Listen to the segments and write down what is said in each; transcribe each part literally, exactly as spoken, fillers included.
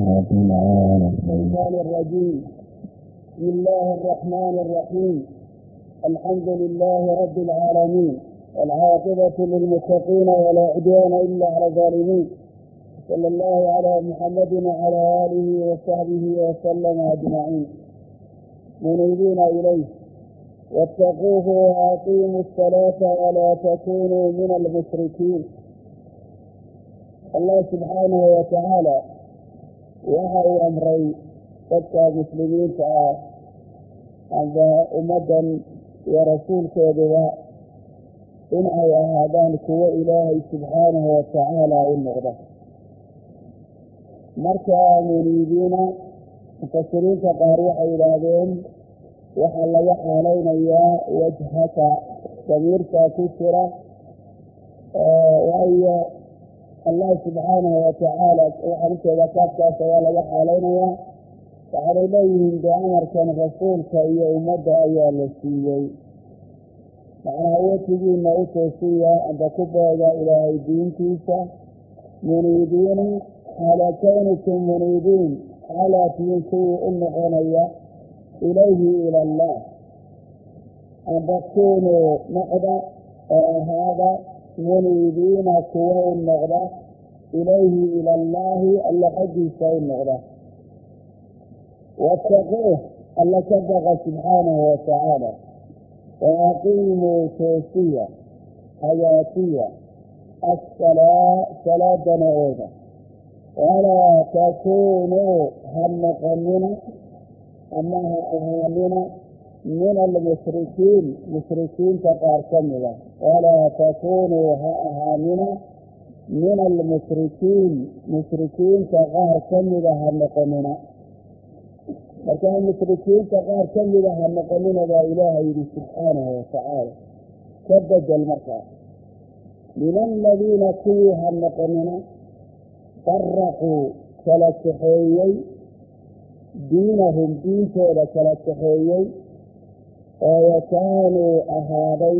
الشيطان الرجيم. بسم الله الرحمن الرحيم. الحمد لله رب العالمين، والعاقبة للمتقين ولا عدوان إلا على الظالمين. صلى الله على محمد وعلى آله وصحبه وسلم أجمعين. منيبين إليه واتقوه وأقيموا الصلاة ولا تكونوا من المشركين. الله سبحانه وتعالى waxa uu amray dadka muslimiinta ah amba ummadan iyo rasuulkooduba in ay ahaadaan kuwo ilaahay subxaanahu watacaala u noqda. marka muniibiina mufasiriinta qaar waxay yidhaahdeen waxaa laga xaalaynayaa wajhaka damiirka ku jira waayo allah subxaanahu watacaala waxaan ujeeda kaafkaas ayaa laga xaalaynayaa. waxaanay leeyihiin dee amarkan rasuulka iyo ummadda ayaa la siiyey, macnaha wejigiina u toosiya amba ku beega ilaahay diintiisa muniibiina calaa kawnikum muniibiin calaa tiin kuwii u noqonaya ilayhi ila allah, amba kunuu noqda oo ahaada muniibiina kuwa u noqda ilayhi ila allaahi alla xaggiisa u noqda. wattaquuh alla ka baqa subxaanahu watacaala waaqiimuu toosiya hayaatiya assalaa salaadana ooga walaa takuunuu ha noqonina ama ha ahaanina min almushrikiin mushrikiinta qaar ka mida walaa takunuu ha ahaanina min almushrikiin mushrikiinta qaar ka mida ha noqonina. markaa mushrikiinta qaar ka mida ha noqonina baa ilaahay yidhi subxaanahu watacaala ka bedel markaa min aladiina kuwii ha noqonina faraquu kala kaxeeyey diinahum diintooda kala kaxeeyey oo wakaanuu ahaaday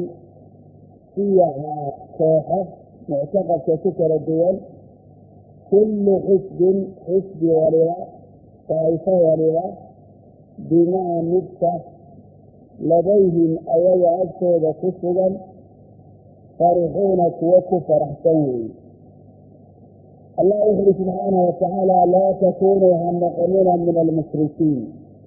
siyaca kooxo muctaqadka ku kala duwan kullu xisbin xisbi waliba daa'ifo waliba bimaa midka ladayhim ayaga agtooda ku sugan farixuuna kuwo ku faraxsan weeye. allah wuxu uhi subxaanahu watacaala laa takunuu ha noqonina min almushrikiin.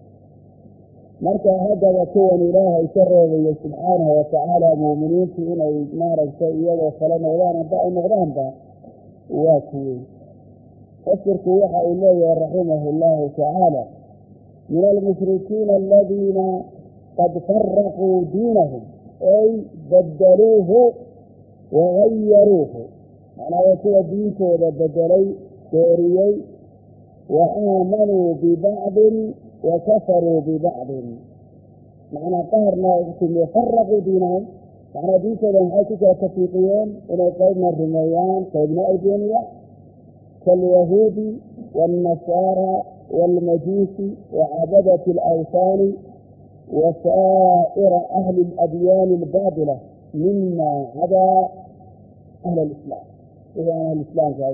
markaa haddaba kuwan ilaahay ka reebayo subxaanahu watacaala muuminiintu inay maaragtay iyagoo kala noqdaan amba ay noqdaanba waa kuwey. fasirku waxa uu leeyahay raximahu llahu tacaala min almushrikiina aladiina qad faraquu diinahum ay badaluuhu wagayaruuhu, macnaa waa kuwa diintooda bedelay dooriyey wa aamanuu bibacdin wakafaruu bibacdin, macnaa qaarna faraquu diinahum macnaa diintooda maxay ku kala tafiiqiyeen inay qaybna rumeeyaan qaybna ay beeniyaan kaalyahuudi waalnasaara waalmajuusi wacabadati alawsaani wa saa'ira ahli aladyaani albaatila mima cadaa ahli alislaam iaan ahlislaamka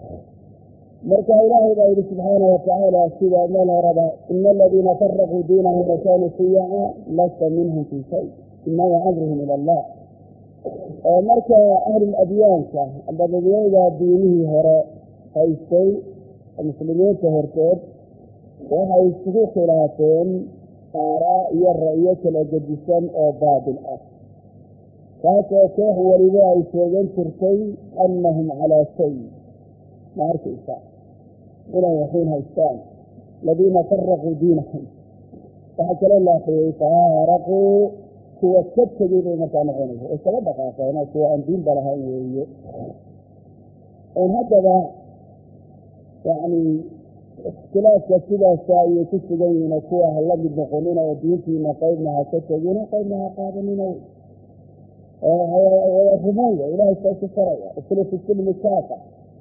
marka ilaahay baa yidhi subxaanahu watacaala sida meel horaba ina aladiina faraquu diinahum wakanuu siyaca lasta minhum fii shay inama amruhum ila allah. oo marka ahluladyaanka amba dadweyda diinihii hore haystay muslimiinta horteed waxay isugu khilaafeen aaraa iyo ra'yo kala gedisan oo baatil ah, taasoo koox weliba ay sheegan jirtay annahum calaa shay ma arkaysa inay waxiin haystaan. aladiina faraquu diinahum waxaa kaloo la akriyey faaraquu kuwa ka tegey bay markaa noqonaysa oo iskaga dhaqaaqeen kuwa aan diinba lahayn weeye. n haddaba yani ikhtilaafka sidaasa ayay ku sugan yihiin kuwa ha la mid noqonina oo diintiina qaybna ha ka tegina qaybna ha qaadanina rumeeya ilahay saasu faraya islifu silmi kaafa.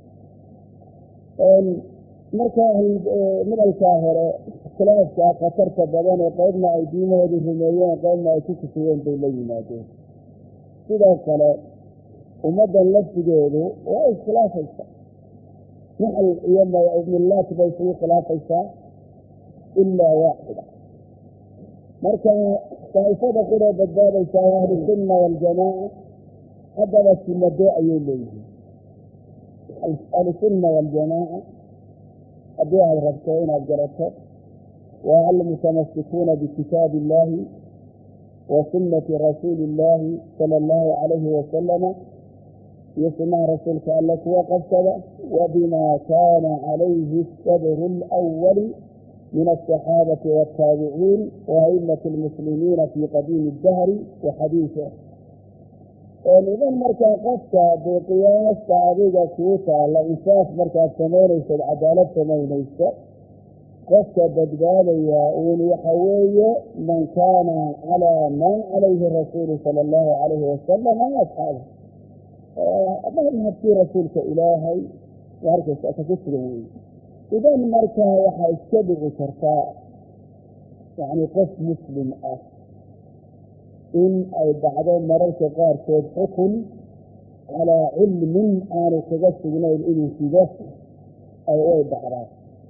marka midalkaa hore ikhtilaafka khatarta badan ee qaybna ay diimahoodii rumeeyeen qaybna ay ku kufiyeen bay la yimaadeen. sidoo kale ummaddan laftigeedu waa iskhilaafaysa naxl iyo millaat bay isugu khilaafaysaa ilaa waaxida. marka daa'ifada qura badbaadaysa waa ahlusunna waaljamaaca. haddaba sunnadee ayay leeyihiin ahlusunna waaljamaaca? haddii aad rabto inaad garato, waa almutamasikuuna bikitaabi illaahi wa sunnati rasuuli illaahi sala allahu calayhi wasalama, iyo sunnaha rasuulka alle kuwa qabsada, wa bimaa kaana calayhi asadru alawali min alsaxaabati waaltaabiciin wa a'immati almuslimiina fii qadiimi dahri wa xadiisa. idan markaa qofka dee qiyaasta adiga kuu taalla insaaf markaad samaynaysad cadaalad samaynaysa, qofka badbaadaya uun waxa weeye man kaana calaa man calayhi rasuulu sala allahu calayhi wasalam wa asxaabah, madhabkii rasuulka ilaahay arkaysa ka ku sugan weye. idan markaa waxaa iska dhici kartaa yani qof muslim ah in ay dhacdo mararka qaarkood xukun calaa cilmin aanu kaga sugnayn inuu sido ay way dhacdaa.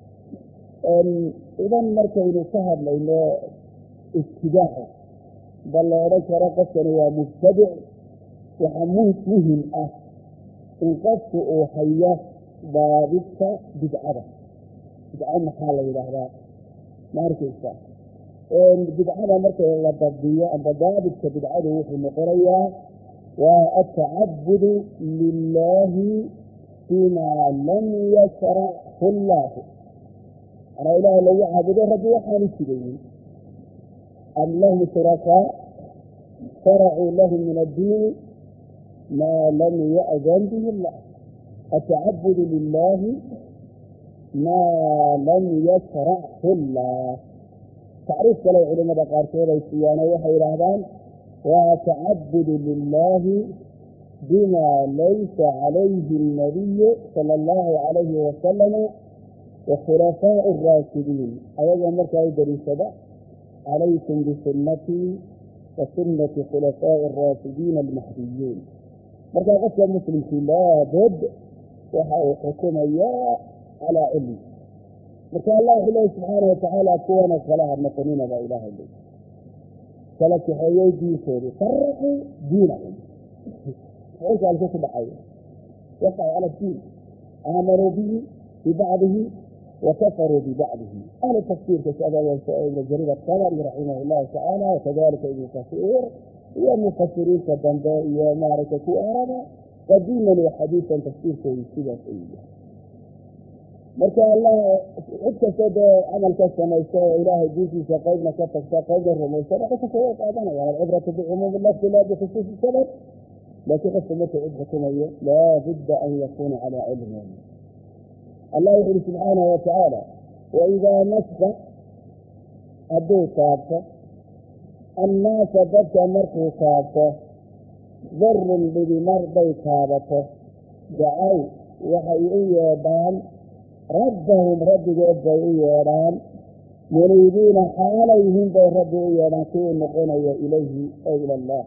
idan markaynu ka hadlayno ibtidaaca bal la odhan karo qofkani waa mubtadic, waxaa muhim ah in qofku uu hayo daabidka bidcada. bidca maxaa la yidhaahdaa? ma arkaysa bidcada marka la dabdiyo amba daabidka bidcadu wuxuu noqonayaa waa atacabudu lilaahi fimaa lam yashrachu llaahu, anaa ilaaha lagu caabudo rabbi waxaanu sidaynin. am lahum shurakaa sharacuu lahum min addiini maa lam ya'dan bihi llah, atacabudu lilaahi maa lam yashrachu llah. tacriif kale culimada qaarkood ay siiyaan waxay yidhaahdaan waa tacabudu lilaahi bima laysa calayhi alnabiyu sala allahu calayhi wasalama wa khulafaau araashidiin, ayagoo markaa u dariishada calaykum bisunnatii wa sunnati khulafaai araashidiina almahdiyiin. markaa qofka muslimkii laabud waxa uu xukumayaa calaa cilmi. marka allah wuxuu leeya subxaana watacaala kuwana kala hadnoqonina baa ilaahay le kala kaxeeyey diinkoodii, faraquu diinahum xukunka alku ku dhacay waqacu cala diin, aamanuu bihi bibacdihi wa kafaruu bibacdihi. ahlu tafsiirka ibn jariir atabari raximah llahu tacaala wakadalika ibnu kasiir iyo mufasiriinta dambe iyo maaragtay ku araba qadiiman wa xadiisan tafsiirkoodii sidaas ayuu yahay. marka allah cid kasta dee camalka samaysa oo ilaahay diintiisa qaybna ka tagta qaybna rumaysana xukunka way qaadanayaan. alcibratu bicumuumi lafdi laa bikhusuusi sabab. laakiin qofka markuu cid xukumayo laabudda an yakuuna calaa cilmin. allah wuxu uhi subxaanahu watacaala waidaa massa hadduu taabto annaasa dadka markuu taabto darun dhibi marday taabato dacaw waxay u yeedhaan rabbahum rabbigood bay u yeedhaan muniibiina xaalayhim bay rabbi u yeedhaan kii u noqonayo ilayhi ay ila allah.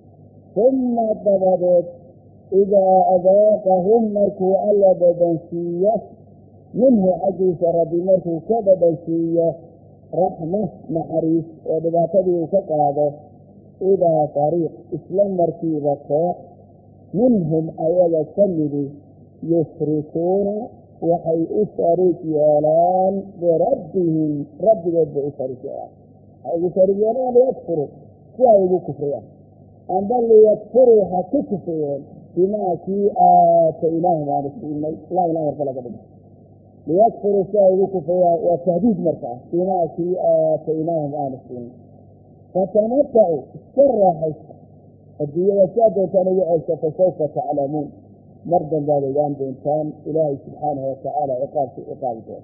uma dabadeed idaa adaaqahum markuu alla dhadhansiiyo minhu xaggiisa rabbi markuu ka dhadhansiiyo raxma naxariis oo dhibaatadii uu ka qaado, idaa fariiq isla markiiba koox minhum ayaga ka midi yushrikuuna waxay u shariik yeelaan birabbihim rabbigood bay u shariik yeelaan. waxay ugu shariik yeelaan liyakfuruu si ay ugu kufriyaan, amba liyakfuruu ha ku kufriyeen bimaa kii aataynaahum aanu siinay. laa ilaha marka laga dhigo liyakfuruu si ay ugu kufriyaan waa tahdiid markaa bimaa kii aataynaahum aanu siinay. fatamatacu iska raaxaysta adduunyada saa doontaan ugu ceysa fasawfa taclamuun, mar danbaad ogaan doontaan ilaahay subxaanahu watacaala ciqaabkii ciqaabi doona.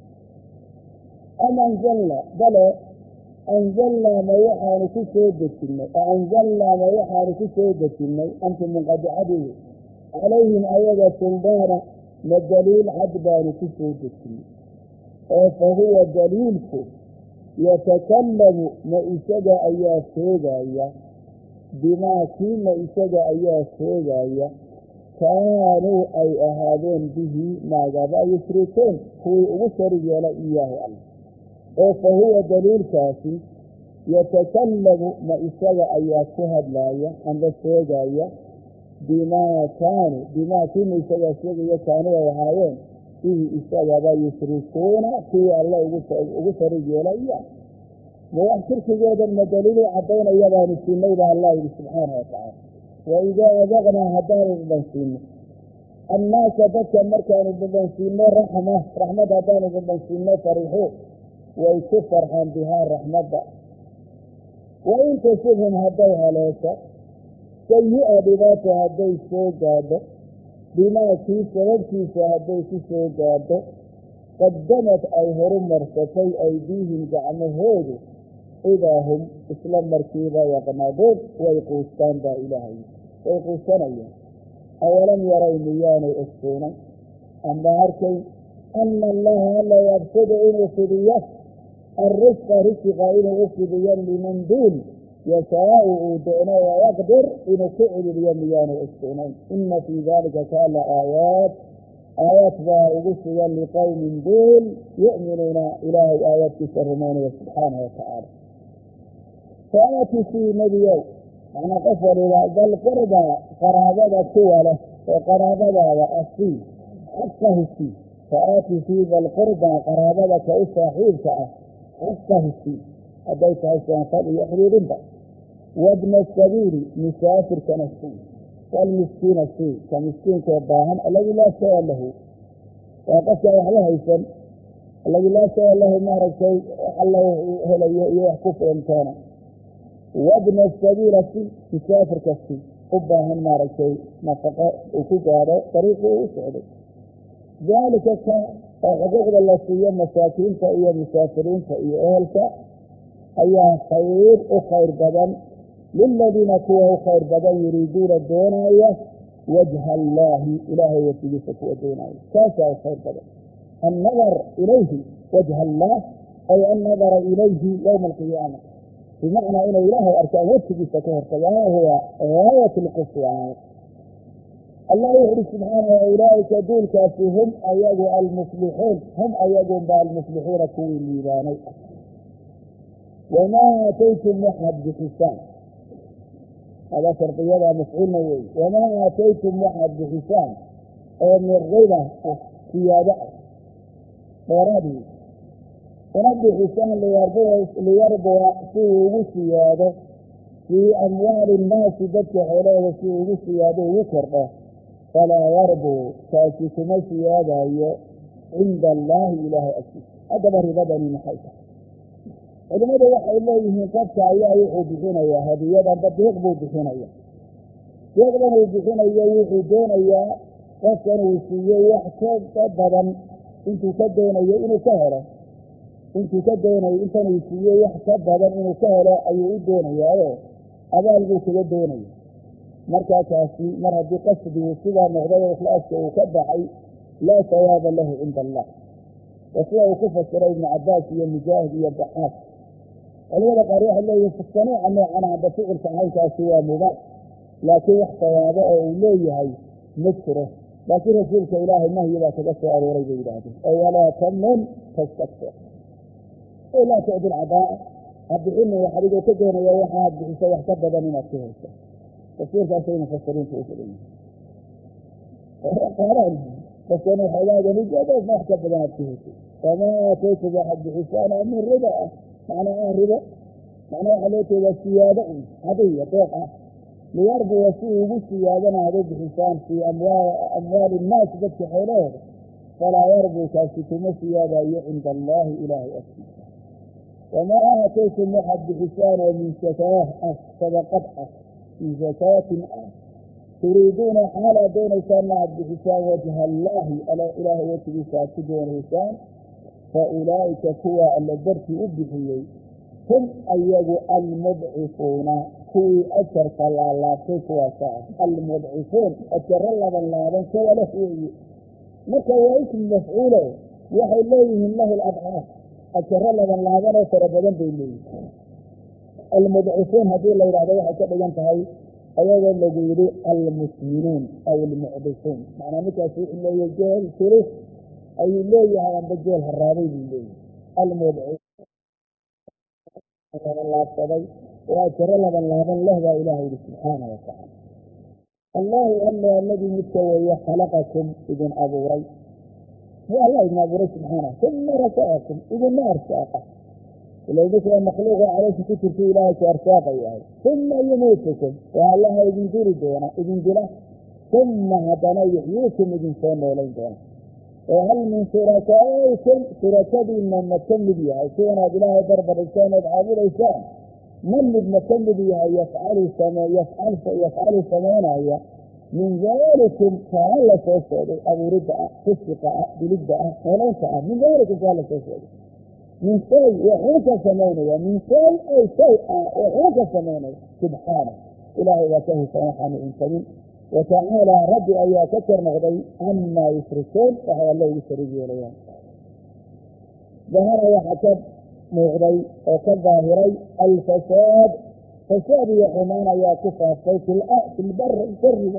am anzalnaa bale anzalnaa ma waxaanu ku soo dejinnay anzalnaa ma waxaanu ku soo dejinnay antu munqadicadii calayhim ayaga suldaana ma daliil cad baanu ku soo dejinnay oo fa huwa daliilku yatakallamu ma isaga ayaa sheegaya bimaa kiima isaga ayaa sheegaya kaanuu ay ahaadeen bihi maagaba yushrikuun kuwii ugu sharig yeela iyaahu alla oo fa huwa daliilkaasi yatakallamu ma isaga ayaa ku hadlaaya amba sheegaya bimaa kaanuu bimaa kiina isagaa sheegaya kaanuu ay ahaayeen bihi isagaba yushrikuuna kuwii alla ugu sharig yeela iyaah ma wax shirkigoodan ma daliiluu caddaynaya baanu siinay baa allah yidhi subxaana watacaala waidaa adaqnaa haddaanu dhadhansiino annaasa dadka markaanu dhadhansiino raxma raxmad haddaanu dhadhansiino farixuu way ku farxaan bihaa raxmadda wa in tasibhum hadday haleesho sayi-a dhibaato hadday soo gaadho bimaa kii sababkiisa hadday ku soo gaadho qadamad ay horu marsatay aydiihim gacmahoodu idaa hum isla markiiba yaqnaduun way quustaan baa ilaahay way quusanayaan awalam yaray miyaanay ogsoonay ama arkay ana allaha alla yabsudu inuu fidiyo alrisqa risqa inuu u fidiyo liman duun yashaau uu doono wayaqdir inuu ku celiyo miyaanay ogsoonayn ina fii dalika kaala aayaat aayaad baa ugu sugan liqowmin duul yu'minuuna ilaahay aayaadkiisa rumaynaya subxaanahu watacaala faati sii nebiyow macnaa qof waliba dalqurbaa qaraabada kuwa leh oo qaraabadaada asii xaqahu sii faaati sii dalqurbaa qaraabada ka u saaxiibka ah xaqahu sii hadday tahay soonfal iyo xiriirinba wabna sabiili musaafirkana sii walmiskiina sii ka miskiinkoo baahan alladii laa shaya lahu waa qofkaan waxba haysan alladii laa shaya lahu maaragtay alla helayo iyo wax ku filantoona wabna sabiila si musaafirka si u baahan maaragtay nafaqo uu ku gaadho dariiqii uu u socday daalika ka oo xuquuqda la siiyo masaakiinta iyo musaafiriinta iyo ehelka ayaa khayr u khayr badan liladiina kuwa u khayr badan yuriiduuna doonaya wajha allaahi ilaahay wajigiisa kuwa doonaya kaasaa u khayr badan annadar ilayhi wajha allah ay annadara ilayhi yowma alqiyaama bimacnaa inay ilaahay arkaan wajigiisa ka hortaga huwa gaayat lquswaan allah wuxu uhi subxaana ulaaika duulkaasi hum ayagu almuflixuun hum ayagunba almuflixuuna kuwii liibaanay wamaa aataytum waxaad bixisaan hada shardiyada mafcuulna wey wamaa aataytum waxaad bixisaan oo min riba ah siyaado ah dheeraadii una bixisaan liyarbua si uu ugu siyaado fii amwaali innaasi dadka xoolahooda si uu ugu siyaado ugu kordho falaa yarbuu kaasi kuma siyaadayo cinda allaahi ilaahay agtiisa haddaba ribadani maxay tahay culimadu waxay leeyihiin qofka ayaa wuxuu bixinayaa hadiyadanba deeq buu bixinaya deeqdan uu bixinayo wuxuu doonayaa qofkan uu siiyo wax ka badan intuu ka doonayo inuu ka helo intuu ka doonayo intan uu siiyo wax ka badan inuu ka helo ayuu u doonayaayo abaal buu kaga doonaya markaa kaasi mar haddii qasdigu sidaa noqday oo ikhlaaska uu ka baxay laa sawaaba lahu cinda allah wa sida uu ku fasiray ibnu cabaas iyo mujaahid iyo daxaaq culimada qaar waxay leeyihin sanuuca noocan amba ficilka caynkaasi waa mubaax laakiin wax sawaabo oo uu leeyahay ma jiro laakiin rasuulka ilaahay nahyi baa kaga soo arooray bay yidhaahdeen oo walaa tamnun tastakfir o laa tucdi lcadaa'a habixinin wax adigoo ka doonaya waxaad bixiso wax ka badan inaad ku hayso tafsiirkaasay mufasiriinta u badan yihiin qaalaan qofkan waxoogaagani jadoof wax ka badan aad ku hayso wamaa aataytum waxaad bixisaana min riba ah macnaa ah ribo macnaa waxaa loo jeedaa siyaado un hadiya deeq ah liyarbuwa si ugu siyaadana haday bixisaan fii amwaali innaas dadka xoolahooda falaa yarbuu kaasi kuma siyaadayo cinda allaahi ilaahay agtiisa wamaa aataytum waxaad bixisaan oo min sakaah ah sadaqad ah min sakaatin ah turiiduuna xaalaad doonaysaanna aad bixisaan wajha allaahi ilaahay wajigiisa aad ku doonaysaan fa ulaa'ika kuwa alla dartii u bixiyey hum ayagu almudcifuuna kuwii ajarka laalaabtay kuwaasa ah almudcifuun ajaro laban laaban kuwa leh weeye marka waa ismi mafcuulo waxay leeyihiin lahu ladcaaf ajaro laban laabanoo fara badan bay leeyihin almudcifuun haddii la yidhahdo waxay ka dhigan tahay أيضا الذي المسلمين أو المعبسون معنى متى إلا يجال شرف أي اللي عند الجيل هالرابي اللي المدعو الله صدي وأجر الله الله الله لا إله سبحانه وتعالى الله ألا الذي متوي خلقكم إذن أبوري هو الله إذن أبوري سبحانه ثم رساكم إذن ما أرساقه ولو ذكر المخلوق عليه كتر في إلهك أرساقه يعني ثم يموتكم والله إذن جري دونا إذن جلا ثم هدنا يحييكم إذن سنة ولين دونا وهل من شركائكم شركاء من نتم بها كون بلا ضرب الإنسان يدعو الإنسان من نتم بها يفعل سما يفعل يفعل سمانا من ذلكم فعل سوسد أبو رداء تسقى بلداء وليس من ذلك فعل سوسد من شيء يحوك سمانا من شيء أي شيء يحوك سمانا سبحانه إلهي وكه سنحن إنسان وتعالى رب أيها كثر مغضي عما يشركون وهو الله يشركون اليوم ظهر وحكب مغضي وكظاهري الفساد فساد يحمان يا كفى في البر الكربة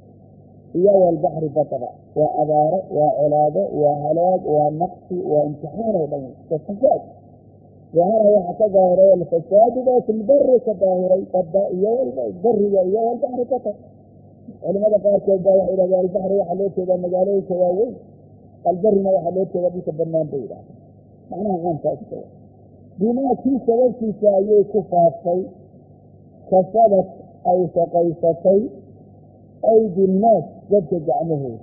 يا البحر بطبع وأبار وعلاده وهلاك ونقص وامتحان وبين الفساد ظهر وحكب ظاهري الفساد في البر كظاهري يا البر يا البحر بطبع ولماذا قال كذا إلى ذلك البحر وحلوت إلى مجاليه كواوي البر ما وحلوت إلى بيت البرنامج بيدا معناها عام تأكد بما في سبب في سايي كفافي كسبت أي سقيستي أيدي الناس قد جعله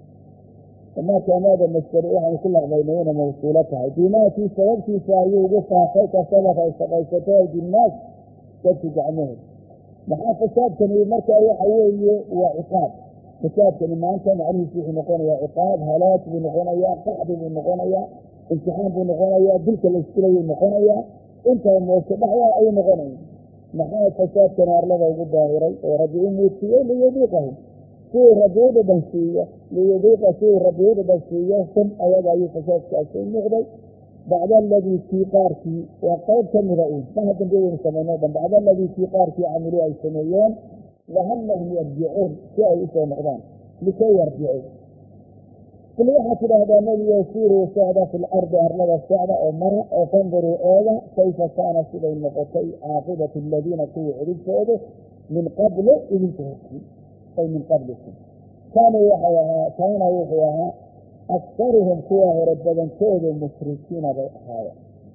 وما كان هذا المشتري عن كل غيبين موصولتها بما في سبب في سايي كفافي كسبت أي سقيستي أيدي الناس قد جعله maxaa fasaadkani marka waxa weeye waa ciqaab fasaadkani maanta macnihiisu wuxuu noqonayaa ciqaab halaag buu noqonayaa qaxdi buu noqonayaa imtixaan buu noqonayaa dilka la iskilayuu noqonayaa intaa moose dhaxyaa ayuu noqonaya maxaa fasaadkani arlada ugu daahiray oo rabbi u muujiyey liyudiiqahum siduu rabbi u dhadhansiiyo liyudiiqa siduu rabbi u dhadhansiiyo sun ayaga ayuu fasaadkaasi u muuqday بعد الذي في قارتي وقيد كمرئين ما هذا بيقولون سمعنا بعد الذي في قارتي عملوا أي سنوين لعلهم يرجعون في أي سنة مقدام لكي يرجعون كل واحد هذا الذي يسير وسعد في الأرض أرلد السعد أو مرة أو تنظروا أولا كيف كان سيد النقطي عاقبة الذين كوا عريد سعده من قبل إذن تهكي أي من قبلكم كانوا يحيها كان يحيها أكثرهم كوا ربما كانوا مشركين بأحياء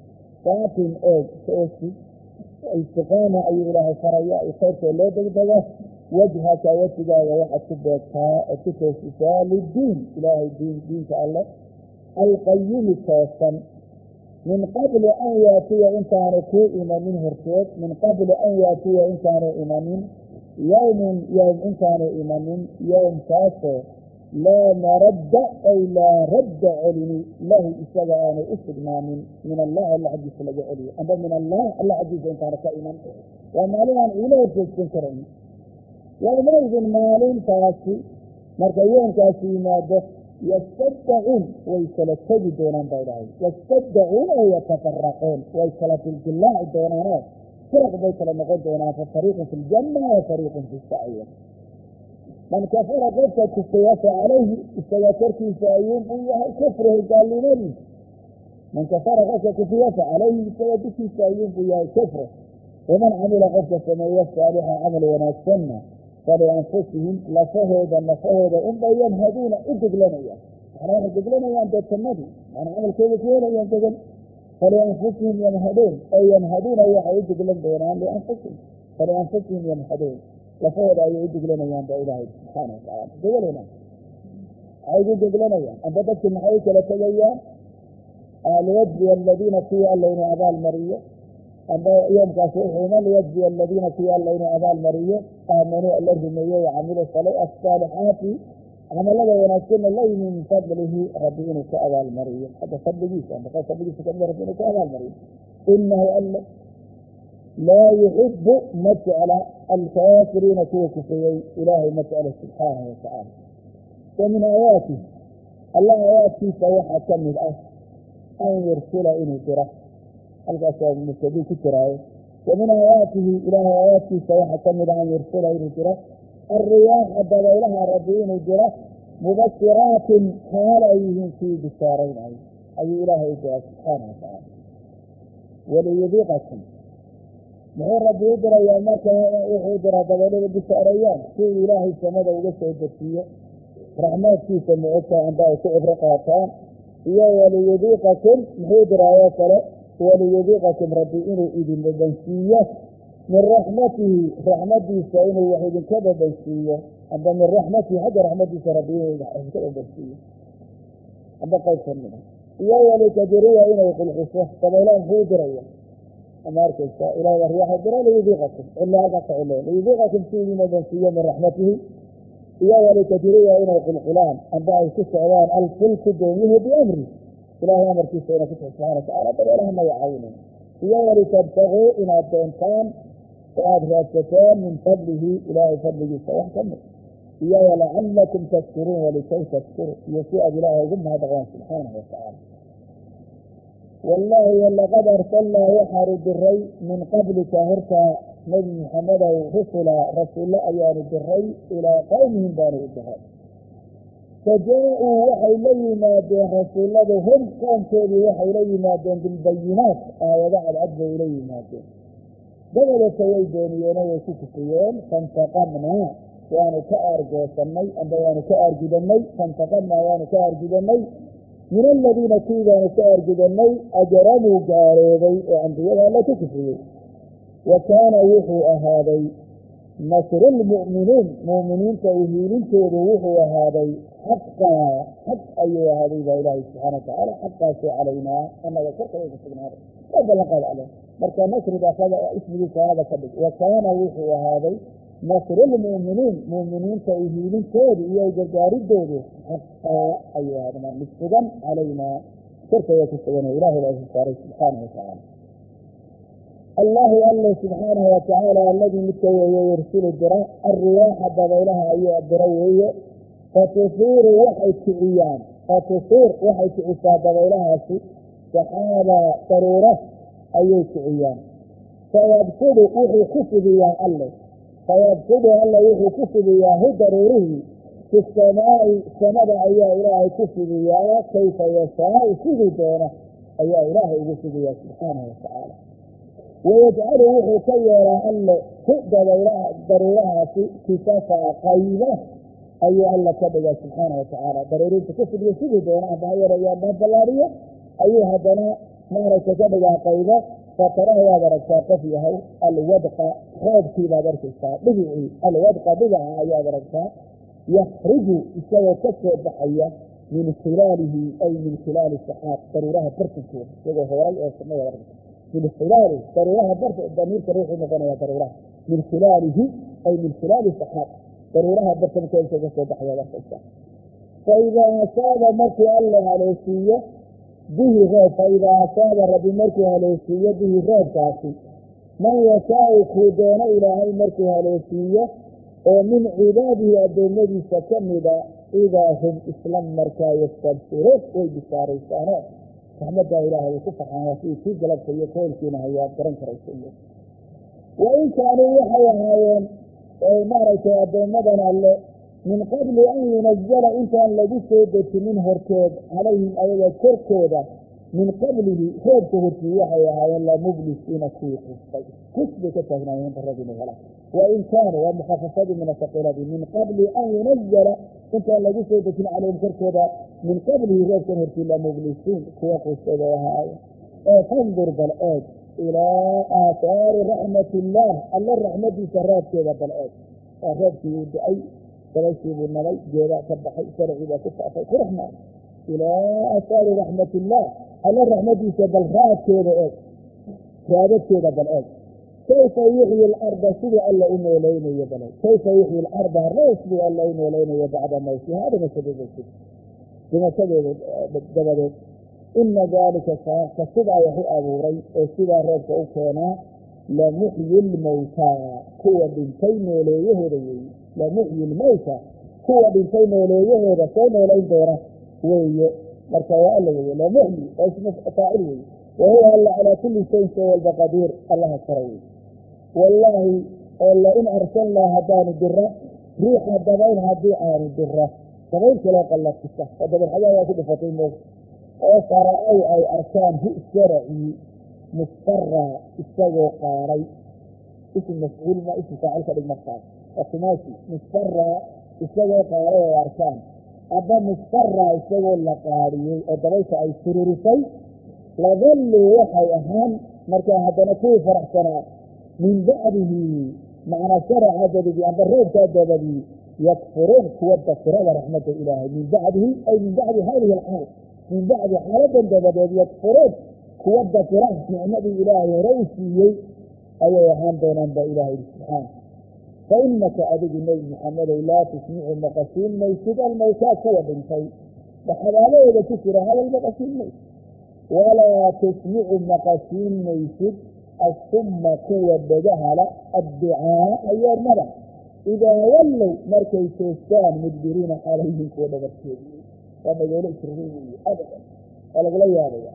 لكن أوج سأسي استقامة أي إله فرياء يخيرك الله بجدوه وجهك وجهك وواحد كبيرتها وتكسسها للدين إله الدين دين الله القيم كاسا من قبل أن يأتي إنسان كائما منه ارتوت من قبل أن يأتي إنسان إمام يوم يوم إنسان إمام يوم كاسا لا مرد أي لا رد علمي له إستغان استغنى من, من الله الله حديث لك علمي أما من الله الله حديث إن كان كائما وما لنا إليه تذكرين وماذا مالين فاسي مركيون كاسي ماده يستدعون ويسلسل دونان بيضاء يستدعون ويتفرقون ويسلسل الجلاء دونانات فرق بيسل النقود دونان ففريق في الجنة وفريق في السعير من كفر قفة كفية عليه استيكر في سعيون كفره قال لنبي من كفر قفة كفية عليه استيكر في سعيون كفره ومن عمل قفة سمية صالحة عمل ونسنة فلأنفسهم لفهد لفهد إن ينهدون إدق لنا أنا إدق لنا أن تتمدي أنا عمل كذا كذا ينتقل فلأنفسهم ينهدون أي ينهدون أي إدق لنا لأنفسهم فلأنفسهم ينهدون لفهد أي إدق لنا أن إلهي سبحانه وتعالى دول لنا عايز إدق لنا أن تتكلم معيك لتجيان ليجزي الذين فيها اللين أبا المرية أما يوم كاسوحنا ليجزي الذين فيها اللين أبا المرية آمنوا الذين يعملوا الصالحات عملا ونسكن الله من فضله ربنا كأبا المرية هذا فضل جيسا هذا فضل جيسا كأبا ربنا كأبا المرية إنه أن لا يحب مجعل الكافرين كوكفي إله مجعل سبحانه وتعالى ومن آياته الله آياتي سوحة كم الأرض أن يرسل إنه ترى القصة المستدين كتراء ومن آياته إلى آياته سيحكمل عن يرسل الجرة الرياح دليلها ربين الجرة مبشرات حاليهم في بشارين أي إله الجرة سبحانه وتعالى وليذيقكم محور ربي يدرى يا مكة يحضر دليل البشاريان في إله السماء وقصة الدكتية رحمات في سمعك عندها سعب رقاطان يا وليذيقكم محضر آيات له وليذيقكم ربي إنه إذن البنسية من رحمته رحمته فإنه وحيد كذا بنسية عند من رحمته حتى رحمته ربي إنه كذا بنسية عند قيس منه يا ولتجري إنه يقول حسه فلا محضر أمارك السائل إلى الرياح الدرى ليذيقكم إلا هذا قوله ليذيقكم فيه من البنسية من رحمته يا ولتجري إنه يقول قلان عندها يكسر عوان الفلك دونه بأمره إلهي أمر في سيرة سبحانه وتعالى بل إلهنا يعاونون يا ولتبتغوا إن الدنسان وأدرستان من فضله إلهي فضله سيحكم يا ولعلكم تشكرون ولكي تشكروا يسوء بإلهي ضمن هذا سبحانه وتعالى والله لقد أرسلنا يحر الدري من قبل كهرك نبي محمد رسل رسول أيام الدري إلى قومهم بانوا الدهر فجاءوا وحي إلينا بين رسول الله هم قوم كذي وحي إلينا بين بالبينات آية بعد عدل إلينا بين بدل سوي بينينا ويكفيين فانتقمنا وأنا كأرجو سمي أن وأنا كأرجو دمي فانتقمنا وأنا كأرجو دمي من الذين كيدوا كأرجو دمي أجرموا قاربي وعند يدها لا تكفيين وكان وحو أهادي نصر المؤمنين مؤمنين توهيرين توضوه هذا حقا حق أيها هذه إلهي سبحانه وتعالى حقا شيء علينا أما ذكرت أيها سبحانه هذا هذا لقد عليه مركا نصر بأخذ اسمه كهذا كبير وكان وحو هذا نصر المؤمنين مؤمنين توهيرين توضوه يوجد الدوده حقا أيها هذا مستدن علينا كرت أيها إلهي سبحانه وتعالى الله الله سبحانه وتعالى الذي متوى يرسل الدراء الرياح بغيلها أيها الدروية فتصير وحي كعيان فتصير وحي كعيسى بغيلها سحابة طرورة أيها كعيان فيبصد وحي كسب يا الله فيبصد الله وحي كسب يا هدروره في السماء سمد أيها إلهي كسب يا كيف يشاء سيد دونه أيها إلهي كسب يا سبحانه وتعالى ويجعله حكيرا أن تقدر ضرورها في كفافة قيمة أي الله كبدا سبحانه وتعالى ضرورين تكسب يسيب دونها بهاية رياض الدلارية أيها دنا نهر كبدا قيمة فترى يا درجة فيها الودق خير في بادرك الساعة بذعي الودق بذع يا درجة يخرج يسوي كسر بحية من خلاله أي من خلال السحاب ضرورها تركته يقول هو رأي أسمه ورده من خلاله ضرورها برد الضمير كروح المغنى ضرورها من خلاله أي من خلال السحاب ضرورها برد مكان سجسة بحياة السحاب فإذا أصاب مركي الله عليسية به غير فإذا أصاب رب مركي عليسية به غير كافي من يشاء كودون إلى هاي مركي عليسية ومن عباده النبي سكمد إذا هم إسلام مركا يستبشرون ويبشار السنة فحمد إلهي وكفحا وفيه في قلب سيكون فينا هيا برنك رسول وإن كانوا يحيى مارك أدومدنا من قبل أن ينزل إنت أن لدي سيدة منه ركوب عليهم أيضا كركوبة من قبله خيبته في يحيى هاي لا مبلسين كويق كسب كتبنا من الرجل ولا وإن كانوا ومخففات من الثقيلات من قبل أن ينزل إنت أن لدي سيدة عليهم كركوبة من قبله خيبته في لا مبلسين كويق السيدة وهاي فانظر بالآد إلى آثار رحمة الله الله الرحمة دي سرات كذا بالآد أخذ في يد أي فليسي بالنبي جيدا كبحي سرعي وكفأ فرحمة إلى آثار رحمة الله الله الرحمة دي سبالغات كذا إيه كذا كذا بالآد كيف يحيي الأرض سبع الله إنه لين يبني كيف يحيي الأرض الرئيس سبع الله إنه لين يبعد موسي هذا ما سبب السبب بما سبب بالدبل إن ذلك كسبع يحيي أبوري وسبع ربك أوكينا لمحيي الموتى هو بنتين وليه لمحيي الموتى هو بنتين وليه رسول ولين دوره وهي مركوا الله لمحيي اسمه فاعل وهو الله على كل شيء سوى البقدير الله كروي wallaahi oo la in arsalnaa haddaanu diro riixa dabayl haddii aanu diro dabayl kaloo qallafisa oo dabaylxadaa ku dhufatay moog oo fara-ow ay arkaan hu saracii musfaraa isagoo qaaray ism mafcuul ma ism faacil ka dhig markaas atumaasi musfaraa isagoo qaaray ay arkaan aba musfaraa isagoo la qaadiyey oo dabaysha ay siririsay ladalluu waxay ahaan markaa haddana kuwii faraxsanaa min bacdihi macnaa sharaca dabadii amba roobkaa dabadii yakfuruun kuwa dafirada raxmadda ilaahay min bacdihi ay min bacdi hadihi alxaal min bacdi xaaladan dabadeed yakfuruun kuwa dafira nicmadii ilaahay hore u siiyey ayay ahaan doonaan baa ilahay yihi subxaana fa inaka adigu nebi maxamedow laa tusmicu maqashiin maysid almawtaa kuwa dhintay baxabaalahooda ku jira hadal maqashiin maysid walaa tusmicu maqashiin maysid assumma kuwa dhagahala adducaaa yeermada idaa wallow markay toostaan mudbiriina calayhim kuwa dhabarkeediy waa dhagoolo isriiy abadan waa lagula yaabaya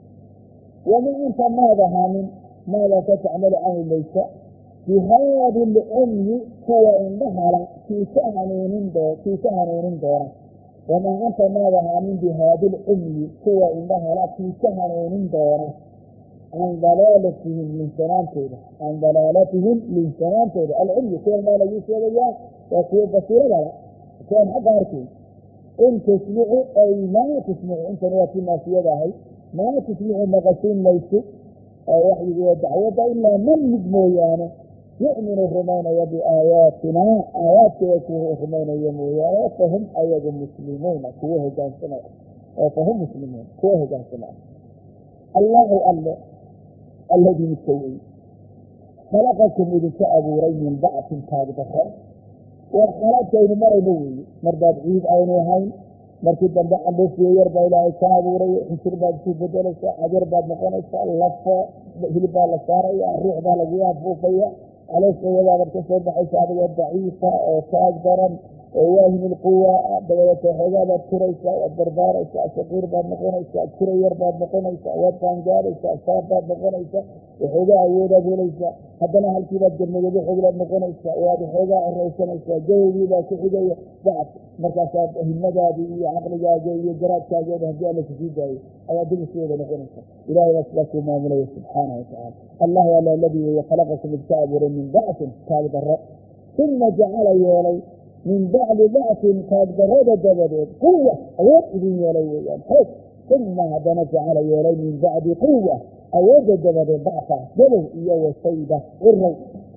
wama anta maad ahaanin maadaa ka tacmalu cani maysa bihaadi lcumyi kuwa indhahala kii ka hanuunin doo kii ka hanuunin doona wamaa anta maad ahaanin bihaadi lcumyi kuwa indhahala kii ka hanuunin doona can dalaalatihim linsanaantooda can dalaalatihim linsanaantooda alcumyi kuwan maa laguu sheegayaa waa kuwa basiiradala kuwan xagga arkay in tusmicu ay maa tusmicu intani waa kii naasiyada ahay maa tusmicu maqashiin maysid waxyigiiyo dacwadda ilaa man mid mooyaane yu'minu rumaynaya biaayaatinaa aayaadkeeda kuwa rumaynaya mooyaane fahum ayagu muslimuuna kuwa hogaansamaya oo fahum muslimuun kuwa hogaansamaya allahu alle alladii midka wey khalaqakum idinka abuuray min bactin taagdaro war xalaadkaynu marayno weeye marbaad ciid aynu ahayn markii dambe candhuufiyo yar baa ilaahay ka abuuray xinjir baad isu bedelaysaa cajar baad noqonaysaa lafo hilib baa la saaraya ruux baa lagu afuufaya caloosheedaabaad ka soo baxaysa adigoo daciifa oo taag daran oo waahin ilquwa dabadeeta xoogaadaad turaysaa waad barbaaraysaa shaqiir baad noqonaysaa kura yar baad noqonaysaa waad qaangaadaysaa saab baad noqonaysaa waxoogaa awoodaad helaysaa haddana halkiibaad garnagado xooglaad noqonaysaa waad waxoogaa horaysanaysaa jawgiibaa ku xigaya bacd markaasaad himadaadii iyo caqligaaga iyo garaadkaageeda haddii alla kusii daayo ayaa dib isweeda noqonaysaa ilahay baa sidaas kuu maamulaya subxaana watacaala allahu ala aladii weye khalaqakum idka abuuray min bactin taagdaro uma jacala yeelay min bacdi bactin taagdarada dabadeed quwa awood idin yeelay weeyaan xoog uma haddana jacala yeelay min bacdi quwa awoodda dabadeed bacfa gabow iyo wasayda cirow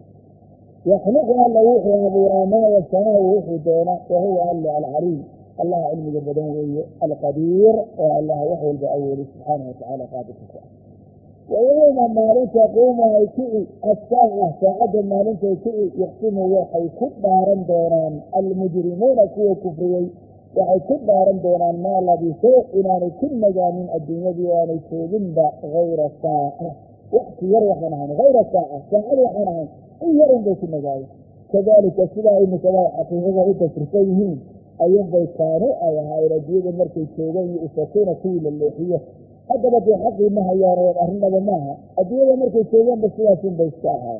yaxluqu alla wuxuu abuuraa maa yashaau wuxuu doona wahuwa alla alcaliim allaha cilmiga badan weeye alqadiir oo allaha wax walba awoolay subxaana watacaala qaadirka ku ah wayowma maalinta quuma ay kici assaaca saacadda maalintay kici yaqsimu waxay ku dhaaran doonaan almujrimuuna kuwa kufriyey waxay ku dhaaran doonaan maa labisoo inaanay ku nagaanin adduunyadii o aanay jooginba hayra saaca wakti yar waxaan ahayn hayra saaca saacad waxaan ahayn in yarun bay ku nagaayen kadalika sidaa imikada xaqiiqada u tafirsan yihiin ayunbay kaanu ay ahaayeen adduunyada markay joogan iyo usakuuna kuwii la leexiyo haddaba dee xaqii ma hayaan arrinaba maaha adduunyada markay joogaanba sidaasunbay iska ahaay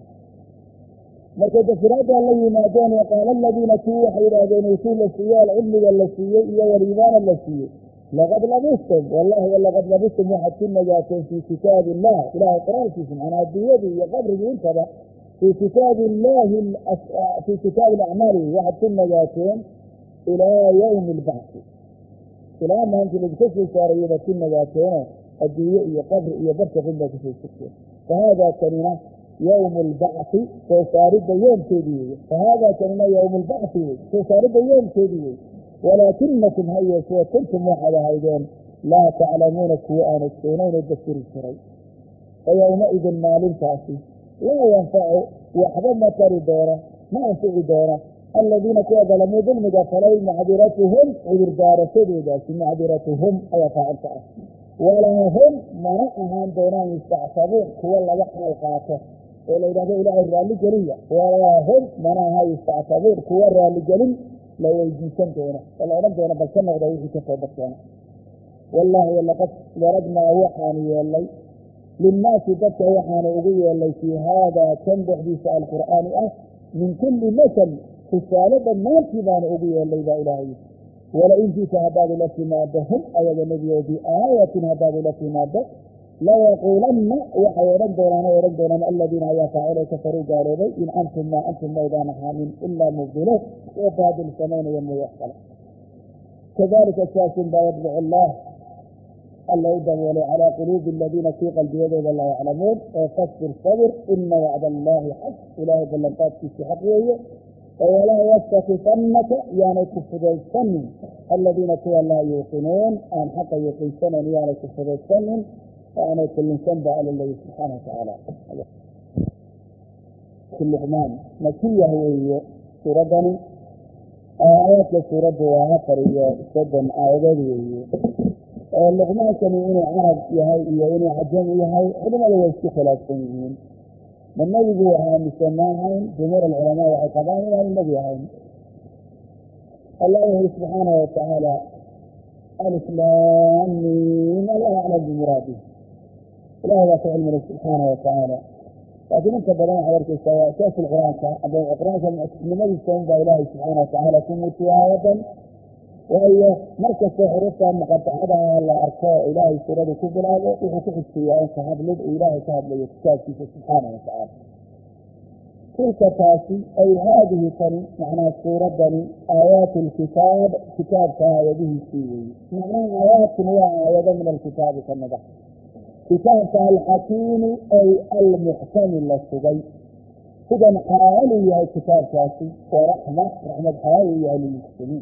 markay dafiraaddaa la yimaadeen waqaala aladiina kuwii waxay yidhaahdeen utuu la siiye alcilmiga la siiyey iyo waliimaana la siiyey laqad labistum wallahi laqad labistum waxaad ku nagaateen fii kitaabi illah ilahay qoraalkiisa macnaa adduunyadii iyo qabrigii intaba fii kitaabi illahi fii kitaabi alacmaali waxaad ku nagaateen ilaa yawmi albacsi ilaa maanta laguka soo saarayo baad ku nagaateeno adduunye iyo qabri iyo barsakin baad kusoo jirteen fahaadaa kanina yawmu albacsi soo saaridda yoomkeedii weye fahaadaa kanina yawmu albacsi wey soo saaridda yoomkeedii wey walaakinakum ha yeeshee kuntum waxaad ahaydeen laa taclamuuna kuwa aana soonaynoo dafiri jiray fayowmaidin maalintaasi laa yanfacu waxba ma tari doona ma anfici doona aladiina kuwa dalamuu dulmiga falay macdiratuhum cudurdaarashadoodaasi macdiratuhum ayaa faacilka ah walaa hum mana ahaan doonaan yustactabuun kuwa laga xaal qaato oo la yidhahdo ilaahay raalligeliya walaa hum mana aha yustactabuun kuwa raalligelin la weydiisan doono oo la odhan doono bal ka noqda wixii ka soo badkeena wallaahi laqad daragnaa waxaanu yeelnay linnaasi dadka waxaanu ugu yeelay fii haadaa kan dhexdiisa alqur'aani ah min kulli masal tusaale dhammaantii baanu ugu yeelay baa ilaahay wala in ji'ta haddaad ula timaado hum ayaga nebiyo biaayatin haddaad ula timaado layaquulanna waxay odhan doonaan o odhan doonaan aladiina ayaa faacilay kafaruu gaaloobay in antum maa antum maydaan ahaanin ilaa mubdiluun oo baadil samaynaya mooye wax kale kadalika saasin baa yadbicu allah alla u daboolay calaa quluubi aladiina kii qalbiyadooda laa yaclamuun oo fasbir sabir ina wacda allaahi xaq ilaahay ballanqaadkiisi xaq weeye walaa yastakifannaka yaanay ku fudaysanin aladiina kuwa laa yuuqinuun aan xaqa yaqiinsanan yaanay ku fudaysanin aanay kullinsan ba alla leeyi subxaana watacaala luqmaan makiyah weeye suuraddani aayaadka suuraddu waa afar iyo soddon aayadood weeye luqmaankani inuu carab yahay iyo inuu cajam yahay culimada way isku khilaafsan yihiin ma nebigu ahaa mise ma ahayn jumhuur alculamaa waxay qabaan inaanu nebi ahayn allah wuxuri subxaanahu watacaala alif laam miim allahu aclam bimuraadih ilahay baa ka cilmilay subxaanahu watacaala laakiin inta badan waxaad arkaysaa waa asaasi qur-aanka aba qur-aanka mucjisnimadiisa un baa ilaahay subxaana watacaala ku muutiya aayadan waayo markastoo xurufta muqadacada la arko ilaahay suuradu ku bilaabo wuxuu ku xigsiyaa in ka hadlid uu ilaahay ka hadlayo kitaabkiisa subxaana watacaala tilka taasi ay haadihi tani macnaha suuraddani aayaatu lkitaab kitaabka aayadihiisii weeye macnaha aayaatun waa aayado min alkitaabi ka mid ah kitaabka alxakiimi ay almuxkami la sugay sidan xaalu yahay kitaabkaasi oo raxma raxmad xaalu yahay lilmuxsiniin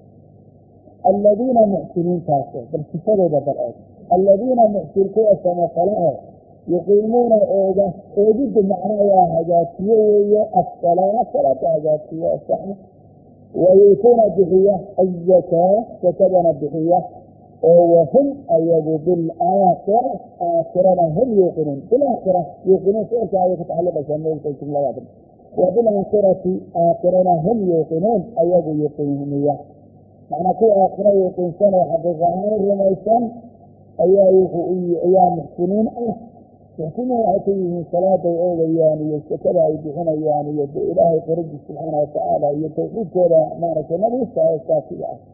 aladiina muxsiniintaasoo bal sifadooda bal eeg aladiina muxsin kuwa samafale oo yuqiimuuna ooga oogidda macnaa waa hagaajiyo weeye assalaa salaata hagaajiyo asaxma wayuutuuna bixiya azakaa sakadana bixiya oo wahum ayagu bilaakhira aakhirana hum yuuqinuun bilaakhira yuuqinuun ficilka ayay ku tacalluqaysaa moogtay jumladaada wa bilaakhirati aakhirana hum yuuqinuun ayagu yuqiiniya macnaa kuwa aakhira yuuqiinsan oo xaqiiq ahaan rumaysan ayaa wuxuu ayaa muxsiniin ah muxsiniin waxay ku yihiin salaaday oogayaan iyo sakada ay bixinayaan iyo ilaahay qoridiis subxaana watacaala iyo tawxiidkooda maaragtay nadiifta ee saafiga ah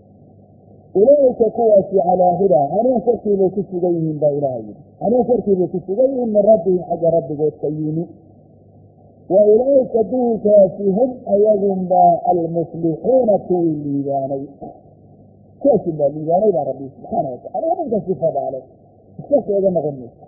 ulaaika kuwaasi calaa hudaa hanuun korkii bay ku sugan yihiin baa ilaaha yidhi hanuun korkii bay ku sugan yihiin min rabbihim xagga rabbigood ka yimi wa ulaaika duulkaasi hum ayagunbaa almuflixuuna kuwii liibaanay kuwaasin baa liibaanay baa rabbi subxaana watacala adinka sifadaale iska seega noqon maysa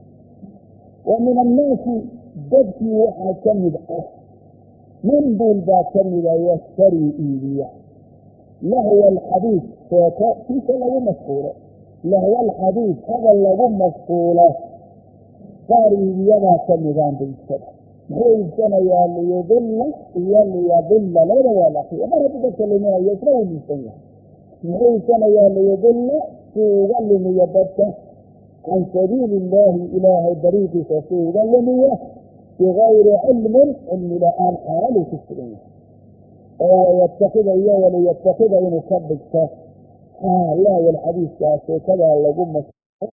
wa min annaasi dadkii waxaa ka mid ah man duul baa ka mida yashtarii iibiya lahwa alxadiid sheeko kiisa lagu mashquulo lahwa alxadiid hadal lagu mashquulo qaar iibiyadaa ka midaan baysada muxuu iibsanayaa liyudilla iyo liyadilla labada waa la akriya mar haddii dadka luminayo isna uu iibsan yahay muxuu iibsanayaa liyudilla si uga lumiyo dadka can sabiili illaahi ilaahay dariiqiisa si uga lumiyo bigayri cilmin cilmi la-aan xaaluu ku sugan yahay oo wayatakida iyo waliyattakida inuu ka dhigto lahwa alxadiidkaa sheekadaa lagu mashquulo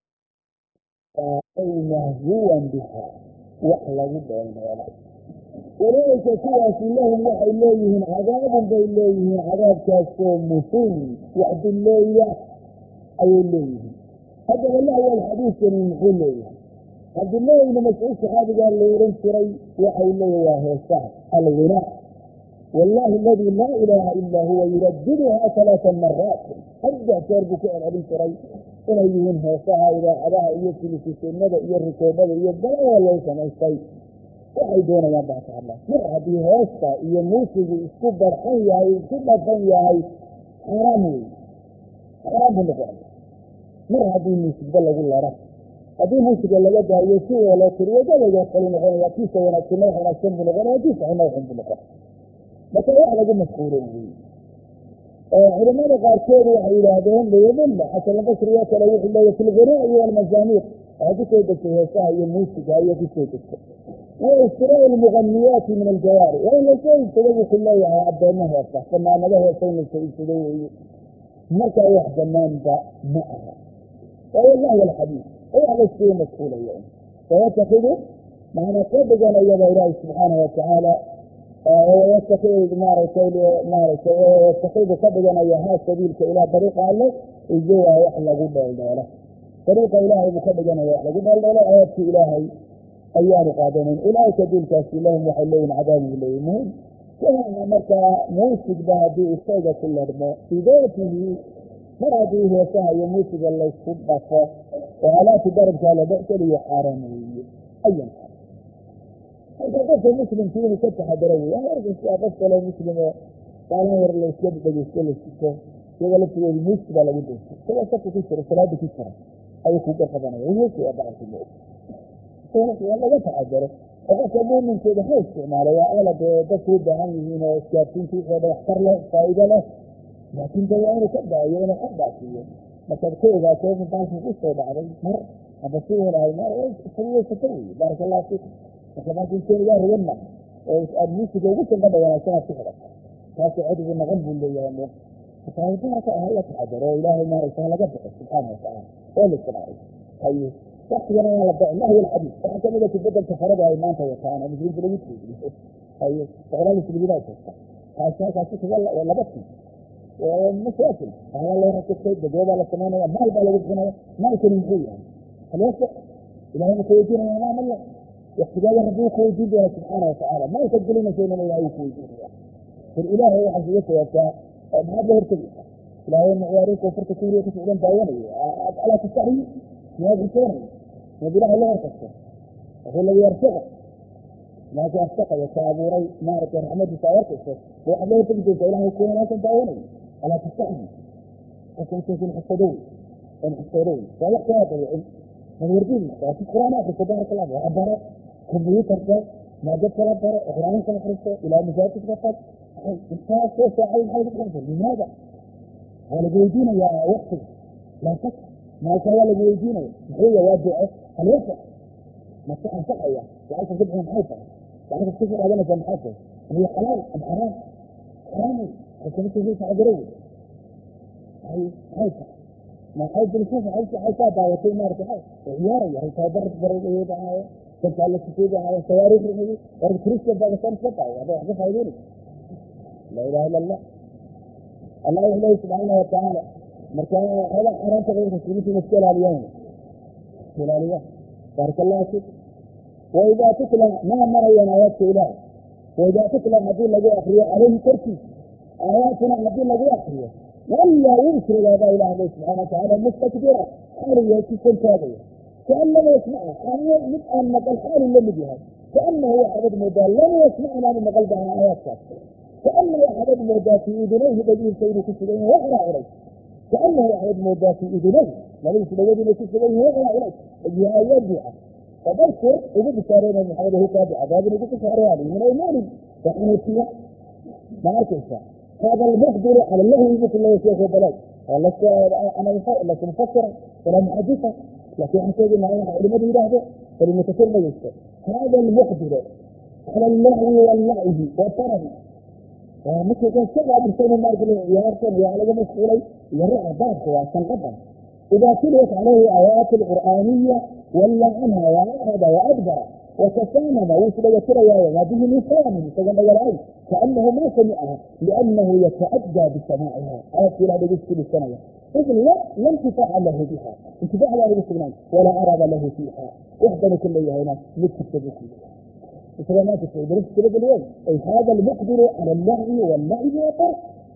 ay mahzuwan biha wax lagu dheelmeelo ulaaika kuwaasi lahum waxay leeyihiin cadaabun bay leeyihiin cadaabkaasoo muhiin wax dulleeya ayay leeyihiin haddaba lahwa alxadiidkani muxuu leeyahay cabdullaahi ibni mascuud saxaabigaa la ohan jiray waxay leeyahi waa heesaha alghinaa wallahi aladii laa ilaaha ilaa huwa yuradiduhaa alaaa maraat saddex jeer buu ku celcelin jiray inay yihiin heesaha idaacadaha iyo telefishinada iyo rikoodhada iyo galaa loo samaystay waxay doonayaan baa ka hadlaan mar haddii heesta iyo muusigu isku barxan yahay isku dhafan yahay xaraam wey xaraam buu noqonaya mar haddii muusigba lagu laro haddii muusiga laga daayo si loo tiriyo gabayga kale noqonaya kiisa wanaagsanna wax wanaagsan buu noqonaya kiisa xunna waxun buu noqonaya marka wax lagu mashquulo wey culamada qaarkood waxay yidhaahdeen liyudilla xasanulbasriyo kale wuxuu leeya fi lghinaa'i walmazaamiiq waxay kusoo degtay heesaha iyo muusiga ayay kusoo degtay wa istiraau lmuganiyaati min aljawaari waa in lasoo iibsado wuxuu leeyahay addoomma heesa fanaanado heesa in lasoo iibsado weeye markaa wax banaanba ma aha waayo lahwa alxadiid وعلى الشيء مسؤول يوم ويتخذ معنى كبجنا يد الله سبحانه وتعالى ويتخذ نار سيل نار سيل ويتخذ كبجنا يها سبيلك إلى طريق الله يجوا يحلى جدا الدولة طريق إلهي مكبجنا يحلى جدا الدولة آيات إلهي أيام قادمين أولئك دين كاسي لهم وحلين عذاب إليهم كما متى موسد بهذه السيدة كل الماء في ذاته فرضيه وسعى يموسد الله الصدفة وعلى تدرب على بأس لي حرامي أيام إذا قلت المسلم فيه كتح دروي أنا أرجو أبص على المسلم قال أنا ورلي السيد بجي سكيل السكة يقول لك المسلم على وجهه كلا سكة كسر صلاة كسر أي كوكا خبانا ويوسي أبعث الله والله يتعذر وقت المؤمن كده هاي استعماله يا آلة تسود عنه هنا سكاتين فيه هذا يختار له فائدة له لكن ده يعني كده يعني حبا فيه مثلا كده كيف نتعرف نقصه بعد مرة أبصيه ولا هاي مرة سويه ستوي بارك الله فيك مثلا كنت كده يا ريما الموسى جوجت الغدا يا سنة سحرة كاسي عدد المغنب اللي يومه فهذا هاي يتعذر وإله ما رسالة قبل سبحانه وتعالى قول السلام طيب تحكي أنا على الله هو الحديث تحكي إذا تبدل تفرد هاي ما أنت وكان مش يجي لي يجي أيوة شغلان في البداية عشان كاسي ولا ولا بس مش واصل أنا اللي رحت كتير بجواب على ثمانية ما يبقى له وجهنا ما يكون يجي خلاص إذا هم كويسين أنا ما الله احتجاج ربك وجوده سبحانه وتعالى ما يسجلون شيء من الله وجوده فالإله هو حزيته وكا ما له ارتبط لا هو معيارك وفرت كوريا كتير باوني على تستحي ما يقولون يقول الله يرتقى هو الذي يرتقى ما جاء ارتقى يتعبوري مارك الرحمة يتعورك وعليه يتجد إله يكون ناسا باوني على تستحي وكنت يكون حسدون ونحسدون ويحكي هذا العلم من يردين وفي القرآن أخي تبارك الله وعبارة كمبيوتر ما جبت لبرة إقرارين كما خرجت إلى مجالات فقط إنسان سوف يعين حيث الخرجة لماذا؟ هو لقيدين يا وقت لا شك ما كان لقيدين هي وادعه الوسع ما كان صحية وعيش تبقى محيطة وعيش تكفر أولا في المحيطة هي حلال أم حرام حرامي لكن أنت زي تعبرون هي حيطة ما حيث نشوف حيث حيث دعوتين نار تحيث وعياري هي تابرت برد يدعى كنت على الكتيبة على سواريخ رمضي ورد كريستيان بعد كان سبعة وهذا يحدث عيدوني لا إله إلا الله الله إله سبحانه وتعالى مركان هذا حرام تغير تسليمي في مشكلة اليوم مشكلة اليوم بارك الله فيك وإذا تتلى ما مرينا آيات إله وإذا تتلى هذه الذي أخريه عليه تركي آياتنا هذه الذي أخريه ولا ينكر هذا إله سبحانه وتعالى مستكبرا حاليا كيف تابعه كأنه يسمعه كأنه يبقى النقل حال لم يجهد كأنه يحدد مدال لم يسمعنا من قلبها آيات كافة كأنه يحدد مدال في إذنيه بدين سيد كسبين وغرى عليه كأنه يحدد مدال في إذنيه لم يسبين كسبين وغرى عليه إجهاء يرجع فبشر وجد سارين من حوله تابع عذاب وجد سارين من أيمان فإن السياح ما أركزها هذا المقدر على الله يجب الله يشيخ وبلاد أنا لك مفسرا ولا محدثا لكن أحتاج أن أعلم علماء إلهه فلنتكلم يشتر هذا المقدر على الله واللعب والطرب ومثل كان سبع برسول الله يا أرسل يا علم السوري يرعى ضعف وعشان غضب إذا تليت عليه آيات القرآنية ولا عنها وعرض وأدبر وتسامم وصل يترى يا به لسانه فجمع العين كأنه ما سمعها لأنه يتأدى بسماعها آيات إلى بجسد السماء إذن لا لا انتفاع له بها انتفاع له بالسماء ولا أراد له فيها وحدنا كل هنا نتكتب فيها مثل ما تقول درست اليوم أي هذا المقدر على اللعب واللعب والطرح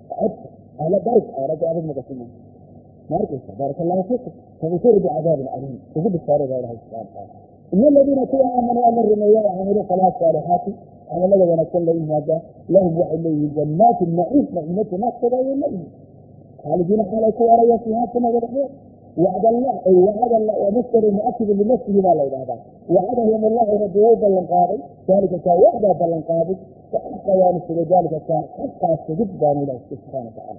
على ذلك رجع بالمقسمين ماركس بارك الله فيكم فبصير بعذاب العليم وجد الصاري غير هذا إن الذين كانوا آمنوا أمرنا الله وعملوا صلاة صالحات على الذي ونكون لهم هذا لهم وحليه جنات النعيم نعمة ما تغير الليل خالدين على كواريا فيها كما يقول وعد الله أي وعد الله ومستر مؤكد لنفسه ما لا يبعد وعدهم الله ربه بالانقاضي ذلك كان وعد بالانقاضي فحق يا ذلك كان حتى استجد له سبحانه وتعالى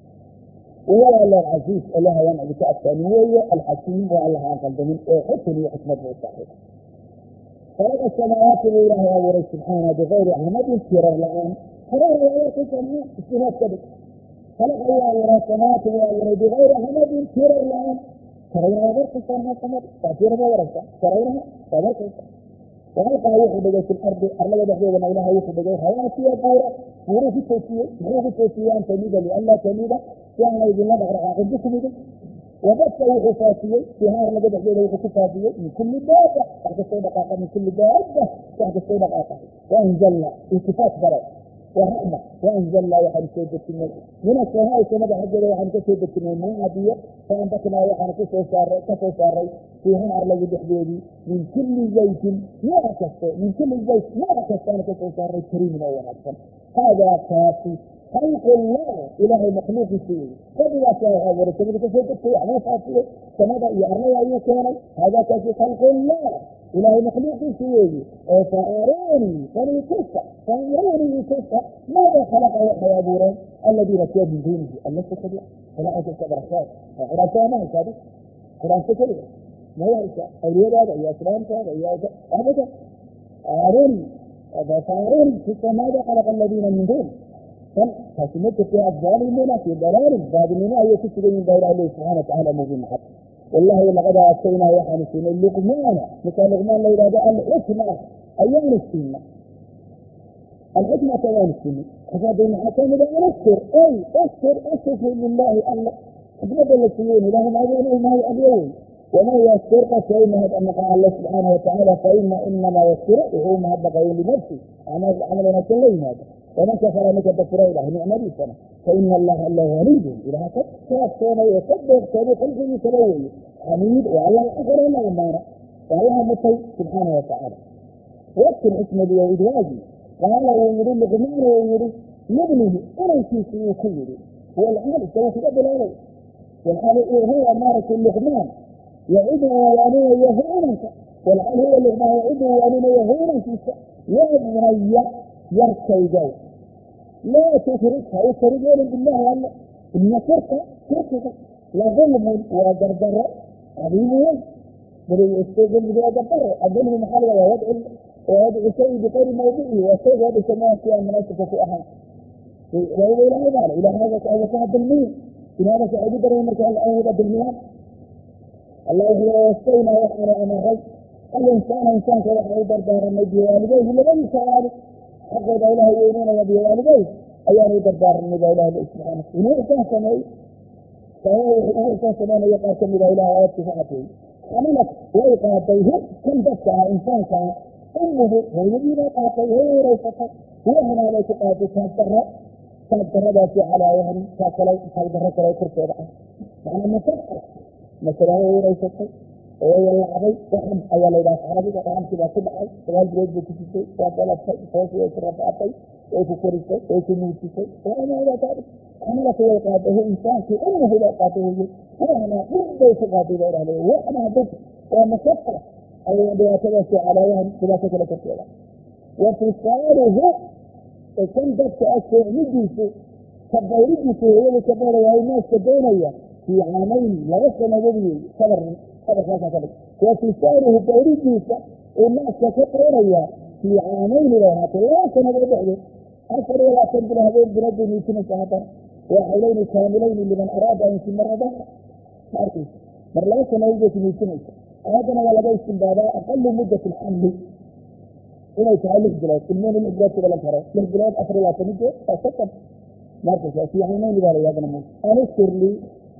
ولا الله العزيز الله ينعم الثانوية الحكيم والله عن قلبه حسن وحكمة وصحيح خلق السماوات والله يا وري سبحانه بغير عمد كرر الآن حرار ولا تسمى استناد كبير خلق الله ورى السماوات والله بغير عمد كرر الآن ترونها بركة ما قمر تأثير ما ورثة ترونها بركة وألقى يحب في الأرض أرلا يدعو ما إله يحب جوه حياتي دورة هو في التوسية هو في التوسية أن تميد لألا تميد يعني إذا الله بغرق عقدكم إذن وبث وحفاتية في هذا ما بدأ إليه وحفاتية من كل دابة تحت الصدقاء من كل دابة تحت الصدقاء وأنزلنا التفات برد ورحمة وأنزلنا وحن سيدة النور من السهاء كما حجر وحن سيدة النور من عادية فأنبتنا وحن كسو ساري كسو ساري في هنا أرلا يدحبيدي من كل زيت يعكس من كل زيت يعكس أنا كسو ساري كريم أولا هذا كافي خلق الله إله مخلوق فيه فبلا شيء هذا رسول كسو تكتو أنا فاتيه كما يعرنا أي كان هذا كافي خلق الله إله مخلوق فيه فأروني فليكفى فأروني كفى ماذا خلق يحيى أبورا الذين كانوا من دونه النفس كبير فلا أجل كبركات قرآن ما يكاد قرآن كبير ما يعيش أولياء هذا يا إسلام هذا يا أبدا أروني فأروني كفى ماذا خلق الذين من دونه فسمت في الظالمين في ضلال الظالمين أي كسر من دولة الله سبحانه وتعالى مبين حق والله لقد أتينا يحن سنة لقمان مثل لقمان لا يراد الحكمة أيام السنة الحكمة أيام السنة فقد إن حكم إذا أذكر أي أذكر أذكر لله الله حكمة السنين لهم أجل ما هو اليوم وما يذكر فإن هذا أن قال الله سبحانه وتعالى فإن إنما يذكر وهو ما هذا قيل لنفسه عملنا كلين هذا ومن كفر متبكر إله نعم سنة فإن الله الله غني إلى هكذا كافنا يصدق كان خلقه يتلوي حميد وعلى الآخر لا أمانة وعلى مطي سبحانه وتعالى وقت الحكمة بيوجواجي قال ويريد لغمان ويريد لابنه أنا في سنة كله هو الحال سوى في أبو العلي والحال هو أمارة اللغمان يعيده ويعنيه يهونك والحال هو اللغمان يعيده ويعنيه يهونك يا بني يركي جو لا تشركها وترجل بالله أن إن شركة شركة لا ظلم ودردرة عظيمون بل يستيقظ بأدبره الظلم محل ويدعو ويدعو شيء بغير موضوعه ويستيقظ هذا السماء فيها مناسبة في أحد وهو إلى هذا إلى هذا كأهل كان بالمين إلى هذا كأهل بدر ومركة الأهل بالمين الله هو يستينا وحنا أنا غير الإنسان إنسان كوحي دردار النبي والديه لمن سأله حق إله يؤمنون نبي والديه أيام دردار النبي إله سبحانه إنه إنسان سمعي فهو إنسان سمعي يقاسم إلى إله واتفاعته عملت ويقاتيه كم دفع إنسان كان أمه ويجب يقاتيه هو ريسته وهنا لا تقاتيه تهدره تهدره ذاتي على وهن تهدره كلا يكرسه بقى معنى مفكر مثلا هو ريسته وهو العربي وحم أولا إذا عربي وحم كذا كبعي وقال بريد بكتسي وقال فوسي ويسرب أعطي ويكوريسي ويكونيسي وأنا إذا تعرف عملت ويقاته إنسان في أمه ويقاته وهنا يبدأ يتقاته إلى عليه وحنا ضد ومفكر أو بيتوسع على وهم كذا كذا كذا وفصاله كم دفع أشياء يجيسي كبير يجيسي هو اللي كبير وهي الناس كبيرية في عامين لا يسلم نبيه صبر صبر خلاص صبر وفصاله كبير يجيسي الناس كبيرية في عامين لا يسلم نبيه أكثر ولا تنزل هذين برد ميتين سنة وحولين كاملين لمن أراد أن يتم الرضا عارفين مرلاك نوجة ميتين هذا ولا بيس بابا أقل مدة الحمل هنا يتعلق بلاد المين الإجراء ولا الفرق الإجراء أفر لا تنجي فسكت ما تنسى في عينين لبالي هذا النمو أنشكر لي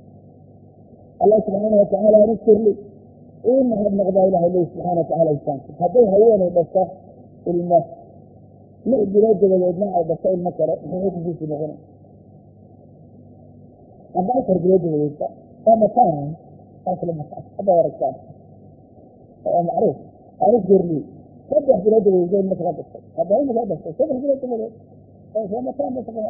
الله سبحانه وتعالى أنشكر لي إيه ما هذا نغضى إله الله سبحانه وتعالى إنسان هذا هو بس الماء لا الجلاد ولا الإجماع بس المكرة من يكون في مغنى أما أكثر جلاد ولا الإجماع فمكان أصل المكان هذا هو ركان معروف أنشكر لي فتح جلاد ولا الإجماع مثلا بس هذا هو مثلا بس فتح جلاد ولا الإجماع فمكان مثلا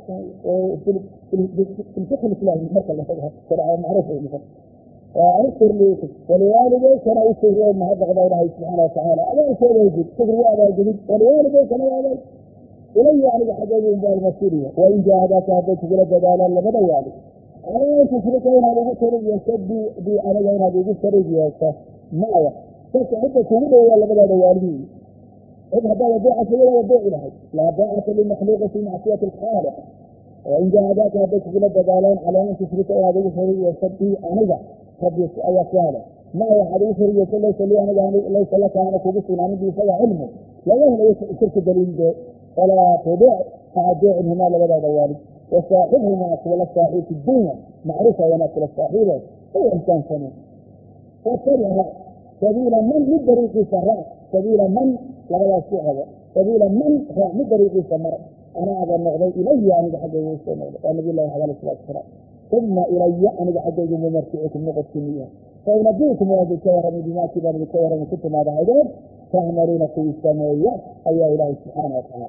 في الفقه الإسلامي مثلا شرع معروف مثلا أنشكر لي ولوالديك أنا أشكر أن هذا غضب الله سبحانه وتعالى أنا أشكر يجب شكر هذا الجديد ولوالديك أنا والديك إلي يعني حجاجهم بالمسؤولية وإن جاهداك هديك بلا جدالا لبدا والد أنا تشركين هذا مكتري يشد بي أنا جاينا بيجي الشريك يشد معي فسعدة كله ولا بدا والدي إذ هذا وداعة ولا وداع إلهي لا داعة للمخلوق في معصية الخالق وإن جاهداك هديك بلا جدالا على أن تشركين هذا الشريك يشد بي أنا ربي أيقاله ما يحدث ليس ليس ليس لك أنا كبسنا عندي فلا علمه لا يهل شرك دليل ده ولا تضيع فأضيع إنهما لبدا دوالي وصاحبهما ولا صاحب في الدنيا معرفة وناكل الصاحبة هو إنسان سنة واتبع سبيل من للطريق سراء سبيل من لا يسوع سبيل من هو من طريق سمراء أنا أبغى نغضي إلي يعني بحد يوسف النبي الله عليه الصلاة والسلام ثم إلي أنا بحد يجب مرتعكم نقط كمية فينبيكم وهذا الكورة بما كبر الكورة من كنتم هذا عدد فأمرون في السماوية أي إله سبحانه وتعالى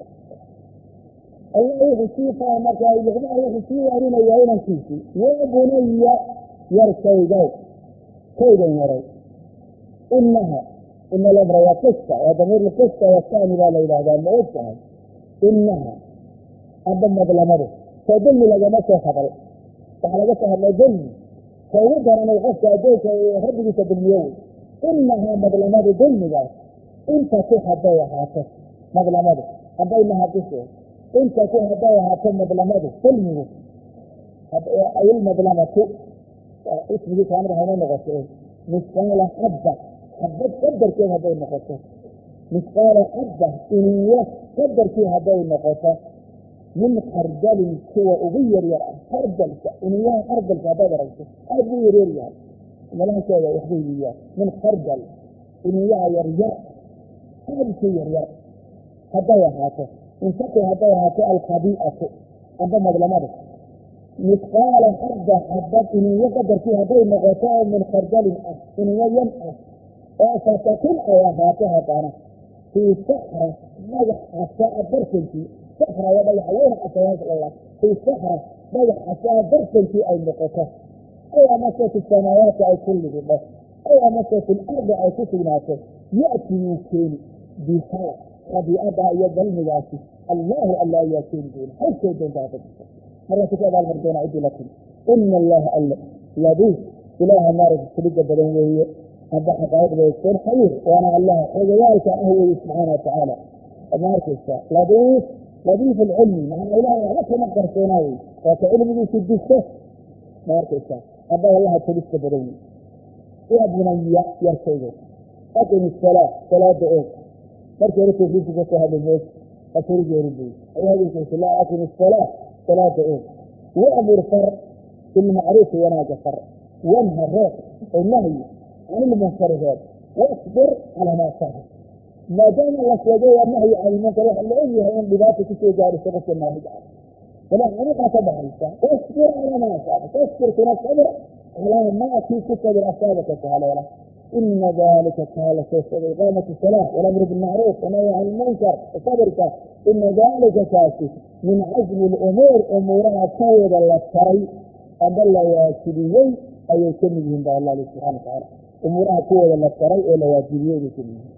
الله يخشيفا مكا يغمع يخشيفا أرين يعين كيسي يا بني يركي جو كيدا يري إنها إن الأمر يقصة وضمير القصة والثاني لا إله إلا الله موسعا إنها أبدا مظلمه فدل لجمسه خبر فعلى جسها الجن فوضع أن الغفة أديك يهربك باليوم إنها مظلمه دل ذات انت كيف هدايا حاسس مظلمه أبينها بسه انت كيف هدايا حاسس مظلمه سلمه أي المظلمة اسمه كامل هنا نغسه مثقال حبة حبة قدر كيف هدايا نغسه مثقال حبة إنيه قدر كيف هدايا نغسه من خردل سوى أبير يرى خردل إنيه خردل كهذا درجة أبير يرى ملها كذا يحبيه إياه من خردل إنيه يرى هذا شيء يرى هدايا حاسس انتقي هدايا حاسس الخبيئة أبدا مظلمه مثقال حبة حبة إن يقدر فيها بين غطاء من خردل إن ينقص فتكون آياتها كان في صحراء مجح عساء برسنتي صحراء ومجح وين عساء الله في صحراء مجح عساء برسنتي أي نقطة أي أمسة السماوات أي كل ذلك أي أمسة الأرض أي كل ناسه يأتي يمكن بها خبيئة يدل مجاسي الله ألا يكون دون حتى يدون ذلك مرة كتاب المردون أعد لكم إن الله ألا لديه إله النار السبيل بدون وهي هذا حقائق بيكون خير وأنا الله وذلك أهوي سبحانه وتعالى النار كيسا لديه لديه في العلم مع إله لك مقدر سيناوي وكعلم في الدسة نار كيسا هذا الله السبيل بدون يا ابني يرسيه أقم الصلاة صلاة دعوك مركز ركز في جسد هذا الموت أخرج يربي وهذه الكيسة لا أقم الصلاة صلاة دعوك وأمر فر بالمعروف وناجى فر وانهى الرأس النهي عن المنكرات واصبر على ما صار ما دام الله سوى النهي عن المنكرات الذي هو بذاته في جاري سبق النهي عنه فلا عرفها تبع واصبر على ما صار واصبر في الصبر على ما في كتب الأسابق تعالى إن ذلك قال سيد إقامة الصلاة والأمر بالمعروف والنهي عن المنكر وصبرك إن ذلك كاسي من عزم الأمور أمورها تايد الله الشرعي أضل واجبيين أي يكملهم بها الله سبحانه وتعالى أمورها تايد الله الشرعي ولا واجبيين يكملهم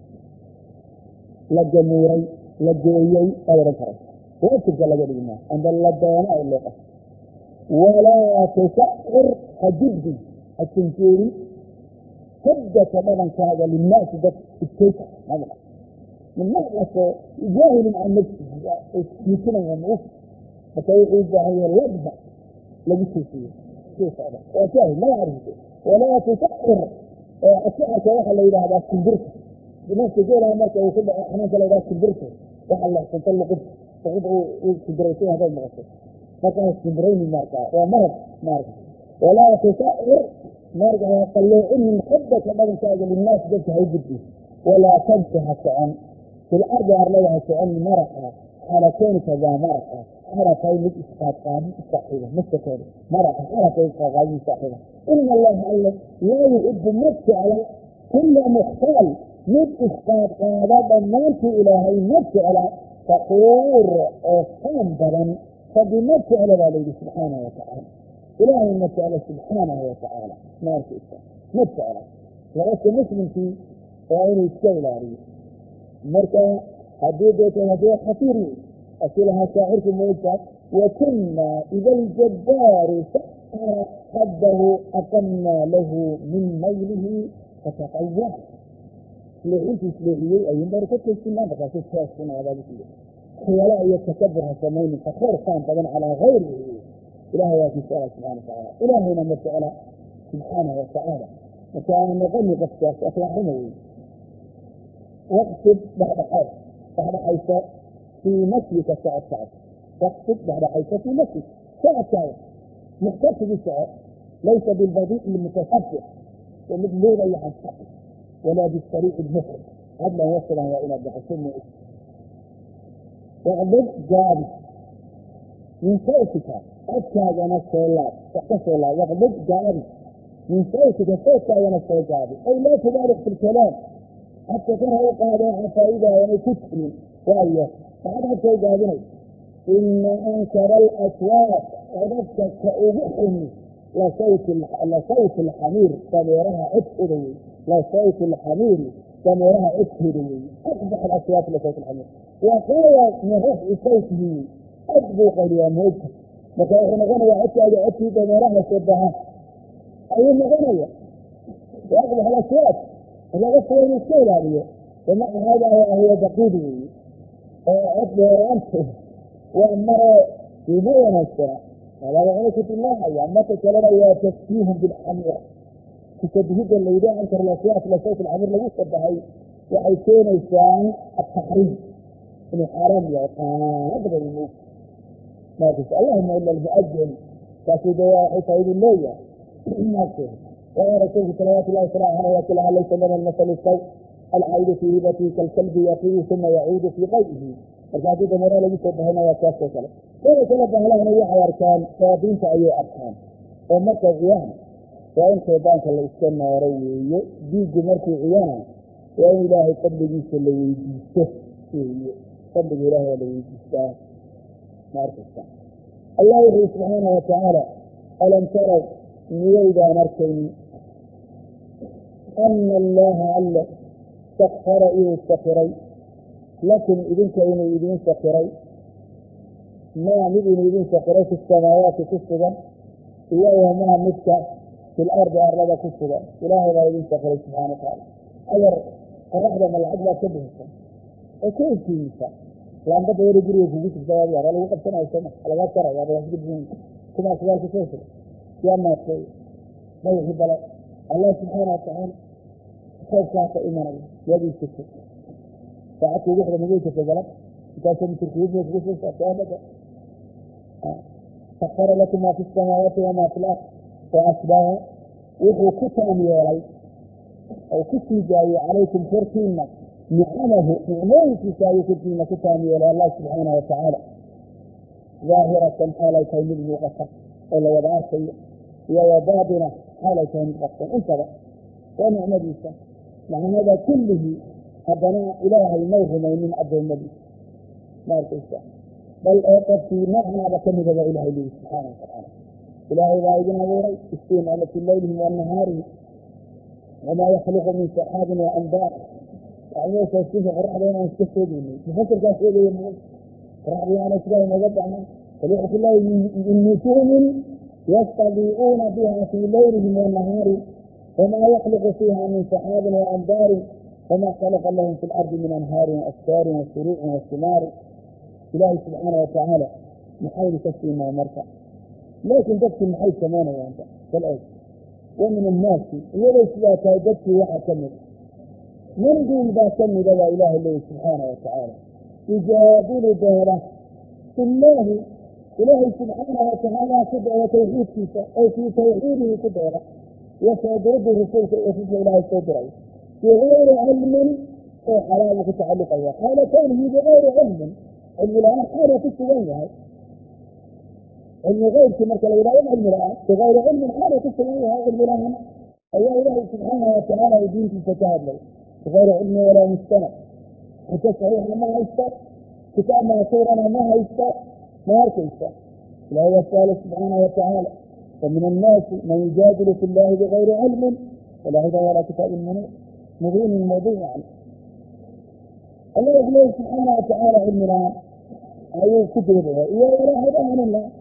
لجموري لجويي أو رفرة وأكد لك الإيمان أضل الدوانا إلا قصر ولا تسعر حجبه التنكيري حدة كمان كهذا للناس ده الكيكة هذا من نقص جاهل عن نفسه يمكن أن يموت فكيف هي الوجبة لجسه فيه كيف هذا وجاهل لا يعرف ولا تسعر أسعك واحد لو إذا هذا كبرته بنفس جيلها ما كان يقول أحنا لو إذا كبرته واحد الله تنطلق تقضوا كبرتين هذا المغسل فكان كبرين الماركة ومرض ماركة ولا تسعر نرجع يقلوا إن حدة كمان كاجة للناس جلت هيجدي ولا تنسها سعن في الأرض أرليها سعن مرحة حركين كذا مرحة حركين إسقاط قادم صاحبة مستقيم مرحة حركين قادم صاحبة إن الله ألا لا يحب النفس على كل مختال من إسقاط قادم نفس إلهي النفس على فقور صنبرا فبنفس على ذلك سبحانه وتعالى إلهي المسألة سبحانه وتعالى ما يرسل مسألة ورأس مسلم في وعين السيل عليه مركا حديدة هدوء خطيري أسئلها شاعركم موجود وكنا إذا الجبار سحر حده أقمنا له من ميله فتقوى سلعيك سلعيه أي مباركة السنة بقى ستة سنة هذا بكله خيالا يتكبر هسمين فخور كان طبعا على غيره إلهي يأتي سؤال سبحانه وتعالى إلهينا مسألة subxaanahu watacaala marka aanu noqoni qofkaas aslaxinay waqsid dhexdhexaad dhexdhexaysa fii masyika socodkaada waqsid dhexdhexaysa fii masyik socodkaada muxtasigi soco laysa bilbadiic lmutasafix ومid luudaya xadxad walaa bisariic lmufrid cadlan wasilan waa inaad baxso moo waqdid gaabi min sawtika codkaagana soo laab wax ka soo laab waqdid gaabi min sawtika sawtkaagana soo gaabi ay laa tubaaliq fi lkalaam xadka kor ha u qaadeen xafaa'idaanay ku tirin waayo maxaad xadka u gaabinay ina ankara alaswaaq codadka ka ugu xumi لصوت لصوت الحمير ضميرها عتهدوي لصوت الحمير ضميرها عتهدوي أقبح الأصوات لصوت الحمير وقال من رفع صوته أجبو قليا موجه مثلا نغنى عتهد عتهد ضميرها شبها أي نغنى وأقبح الأصوات إذا غفر المشكلة هذه ومع هذا هو دقيقي عتبه رأسه وأمر يبين الشرع ولا يعنيك الله يعني كلام يا تشبيه بالحمير تشبيه اللي يدعي عنكر الأصوات لصوت الحمير لو يشبهي وحيكون إنسان التحريم إنه حرام يا أبدا الموت ما تسأل اللهم إلا المؤذن كاتب يا حسين الليل ما تسأل ويا رسول صلوات الله وسلامه وكلها ليس لنا المثل السوء العيد في هبته كالكلب يطير ثم يعود في غيره فجاءت مرة لو يشبهنا وكاسة كلام ولا تلبه لهنا يحيى أركان فابنت أي أركان ومركز عيان وإن شيطانك اللي استنى وروي ديج مركز عيانا وإن إلهي قبل جيس اللي يجيسه قبل إلهي اللي يجيسه مركز الله يقول سبحانه وتعالى ألم تروا نيودا مركين أن الله علا سخر إذن سخري لكن إذن كأنه إذن سخري ما مدن يدين سخري في السماوات كسبا إياه ما مدك في الأرض أرضا كسبا إلهي لا يدين سخري سبحانه وتعالى أجر الرحلة من العدلة كبهة وكيف في نساء لأن بدأ يرجري في جيس الزوابية قال له وقف سنة وسنة على ذات ترى يا الله يجب كما سؤال كسوسر يا ما تقول ما يحب الله سبحانه وتعالى خوف كاك إيمانا يدين سكر فأتوا بحر مجيك في ذلك كاسم تركيز وكسوس أبدا سخر لكم ما في السماوات وما في الأرض وأسباب وحو كتام يولي أو كتي جاي عليكم فرقين نعمه نعمه كتاي كتين كتام يولي الله سبحانه وتعالى ظاهرة حالة كيمين مغفر ولا وضعات سيء ووضابنا حالة كيمين مغفر انتبه ونعم بيسا مع هذا كله أبناء إله الموهمة من أبو النبي ما رأيسا بل أوقف في معنى بكم ذا إله الله سبحانه وتعالى إلهي لا يجن أبوري استين على الليل والنهار وما يخلق من سحاب وأنباء يعني سيستيق فرح بينا نستفيد منه نفسر كاسئ لي يمون فرح بينا نسجاه مجدعنا فليحك الله من نجوم يستضيئون بها في ليلهم والنهار وما يخلق فيها من سحاب وأنبار وما خلق لهم في الأرض من أنهار وأشجار وسروع وثمار إلهي سبحانه وتعالى محاول تسليم ما مرفع لكن تكفي محاول كمان وانت كالأول ومن الناس وليس لا تجدتي واحد كمل من دون ذا كمل لا إله إلا سبحانه وتعالى يجادل دهره في الله إلهي سبحانه وتعالى كدعوة توحيد فيسا أو في توحيده كدعوة وسيدرد رسول رسول الله سيدرد بغير علم أو حرام كتعلق أيها قال كونه بغير علم علم الآن حالة تسويها علم غير كما قال إلى علم الآن بغير علم حالة تسويها علم الآن أيها إلهي سبحانه وتعالى يدين في فتاة له بغير علم ولا مستند كتاب صحيح ما هيستر كتاب منصور أنا ما هيستر ما هيستر لا هو الثالث سبحانه وتعالى فمن الناس من يجادل في الله بغير علم ولا هدى ولا كتاب منير مبين الموضوع يعني الله يقول سبحانه وتعالى علمنا أي كتبه ولا هدى من الله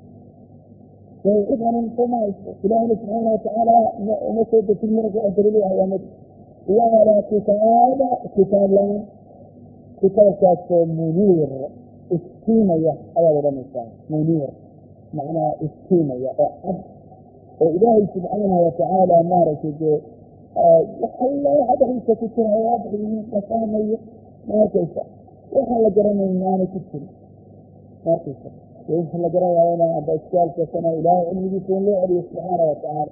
فإذا فما إله سبحانه وتعالى مسجد في المرجع الدليل يا مد ولا كتاب كتاب لا كتاب كتاب منير استيمية أول رمضان منير معنى استيمية أحد oo ilaahay subxaanahu watacaala maaragtay dee waxaa dhexdiisa ku jira waadxiyiin qasaamayo maarkaysa waxaan la garanayn aanay ku jirin maarkaysa inta la garan waayo inaan aba iskaalkasana ilaahay cilmigiisa in loo celiyo subxaana watacaala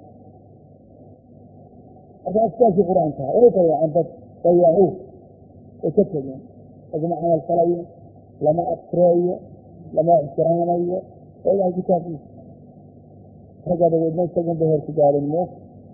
marka askaalkii qur-aanka way dayaceen dad dayacuu way ka tegeen laguma camal falayo lama adkeeyo lama ixtiraamayo waa ilahay kitaabkiisa ragga dabeedna isagun bay heer ku gaadeen mo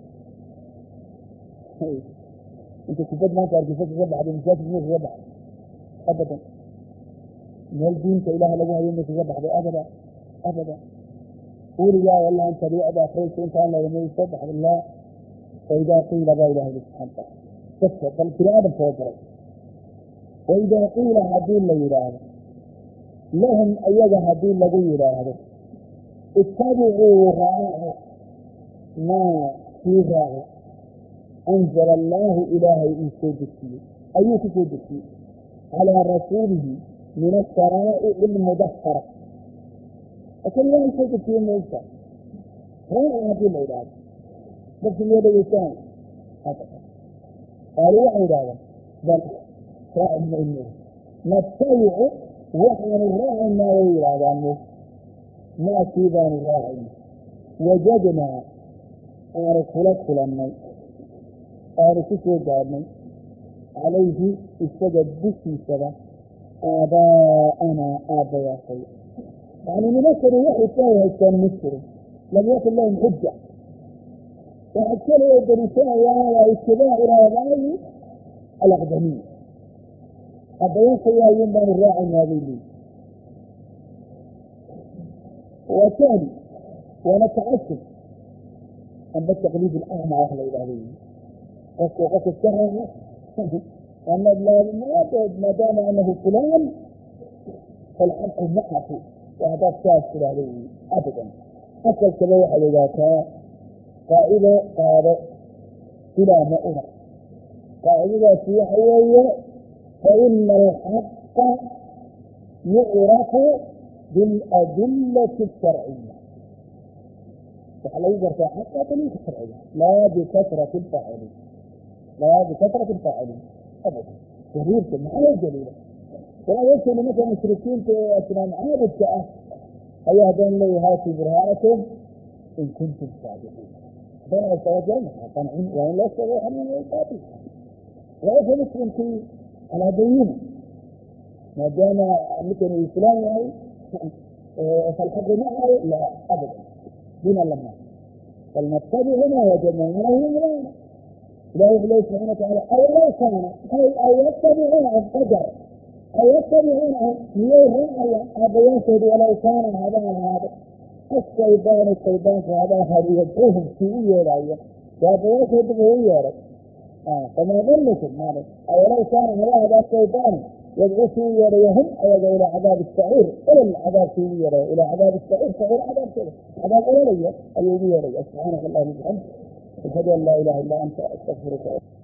inta kubad maanta argisa kaga baxday masaajid ma kaga baxday abadan meel diinta ilaah lagu hayo ma kaga baxday abada abada weligaa wallah inta riicda akraysa intaan lagamay soo baxday laa faidaa qiila baa ilahay subxana wataala dadka bal bini aadam soo baray waidaa qiila haddii la yidhaahdo lahum ayaga haddii lagu yidhaahdo ittabicuu raaco maa kii raaco anzala allaahu ilaahay uu soo dejiyey ayuu ku soo dejiyey calaa rasuulihi min asharaa'ici almudahara akan ilaahay soo dejiyey maysa raaco haddii la yidhaahdo dadki miya dhegeystaan qaalu waxay yidhahdeen bal raaci mayno nattabicu waxaanu raacaynaa way yidhaahdaan maakii baanu raacayna wajadnaa aanu kula kulannay aanu ku soo gaadhnay calayhi isaga dushiisaba aabaa'anaa aabbayaashay yani nimankani waxay ka haystaan ma jirin lam yakun lahum xuja waxaa keliya daliishanayaan waa itibaacu aabaa'i alaqdamiin aabbayaashay ayuun baanu raacaynaa bay leeyi وثاني ونتعسف أما التقليد الأعمى وحلا إلى هذه قصة قصة الشرع أما ما دام أنه فلان فالحق معه وهذا الشاذ إلى هذه أبدا حتى الكبير على ذاك قائدة قال إلى ما أمر قائدة في حوية فإن الحق يعرف بالأدلة الشرعية فحلا يقرأ حتى دليل الشرعية لا بكثرة الفاعلين لا بكثرة الفاعلين أبدا كثير كما هي دليل فلا يمكن مثلا المشركين في أسنان عابد كأه هيا بين لي هاتي برهانكم إن كنتم صادقين بين التوجه قنعين وإن لا يستطيع أن يقاتل وإذا مسلم في على دينه ما دام مثل الإسلام يعني فالحق معه لا أبدا دون لما فلنتبع ما وجدنا عليه مرانا لا يبلغ سبحانه وتعالى أو لو كان أو يتبعون القدر أو يتبعون يوهم أبياته ولو كان هذا هذا الشيطان الشيطان هذا هذا يدعوهم سوية رأيه وأبياته بغية رأيه فما ظنكم ماذا أو لو كان هذا الشيطان يدعو سوية رأيهم أو يدعو إلى عذاب السعير إلى العذاب سوية رأيه إلى عذاب السعير سعير عذاب سعير عذاب أولية اليومية رأيه سبحانك الله وبحمدك أشهد أن لا إله إلا أنت أستغفرك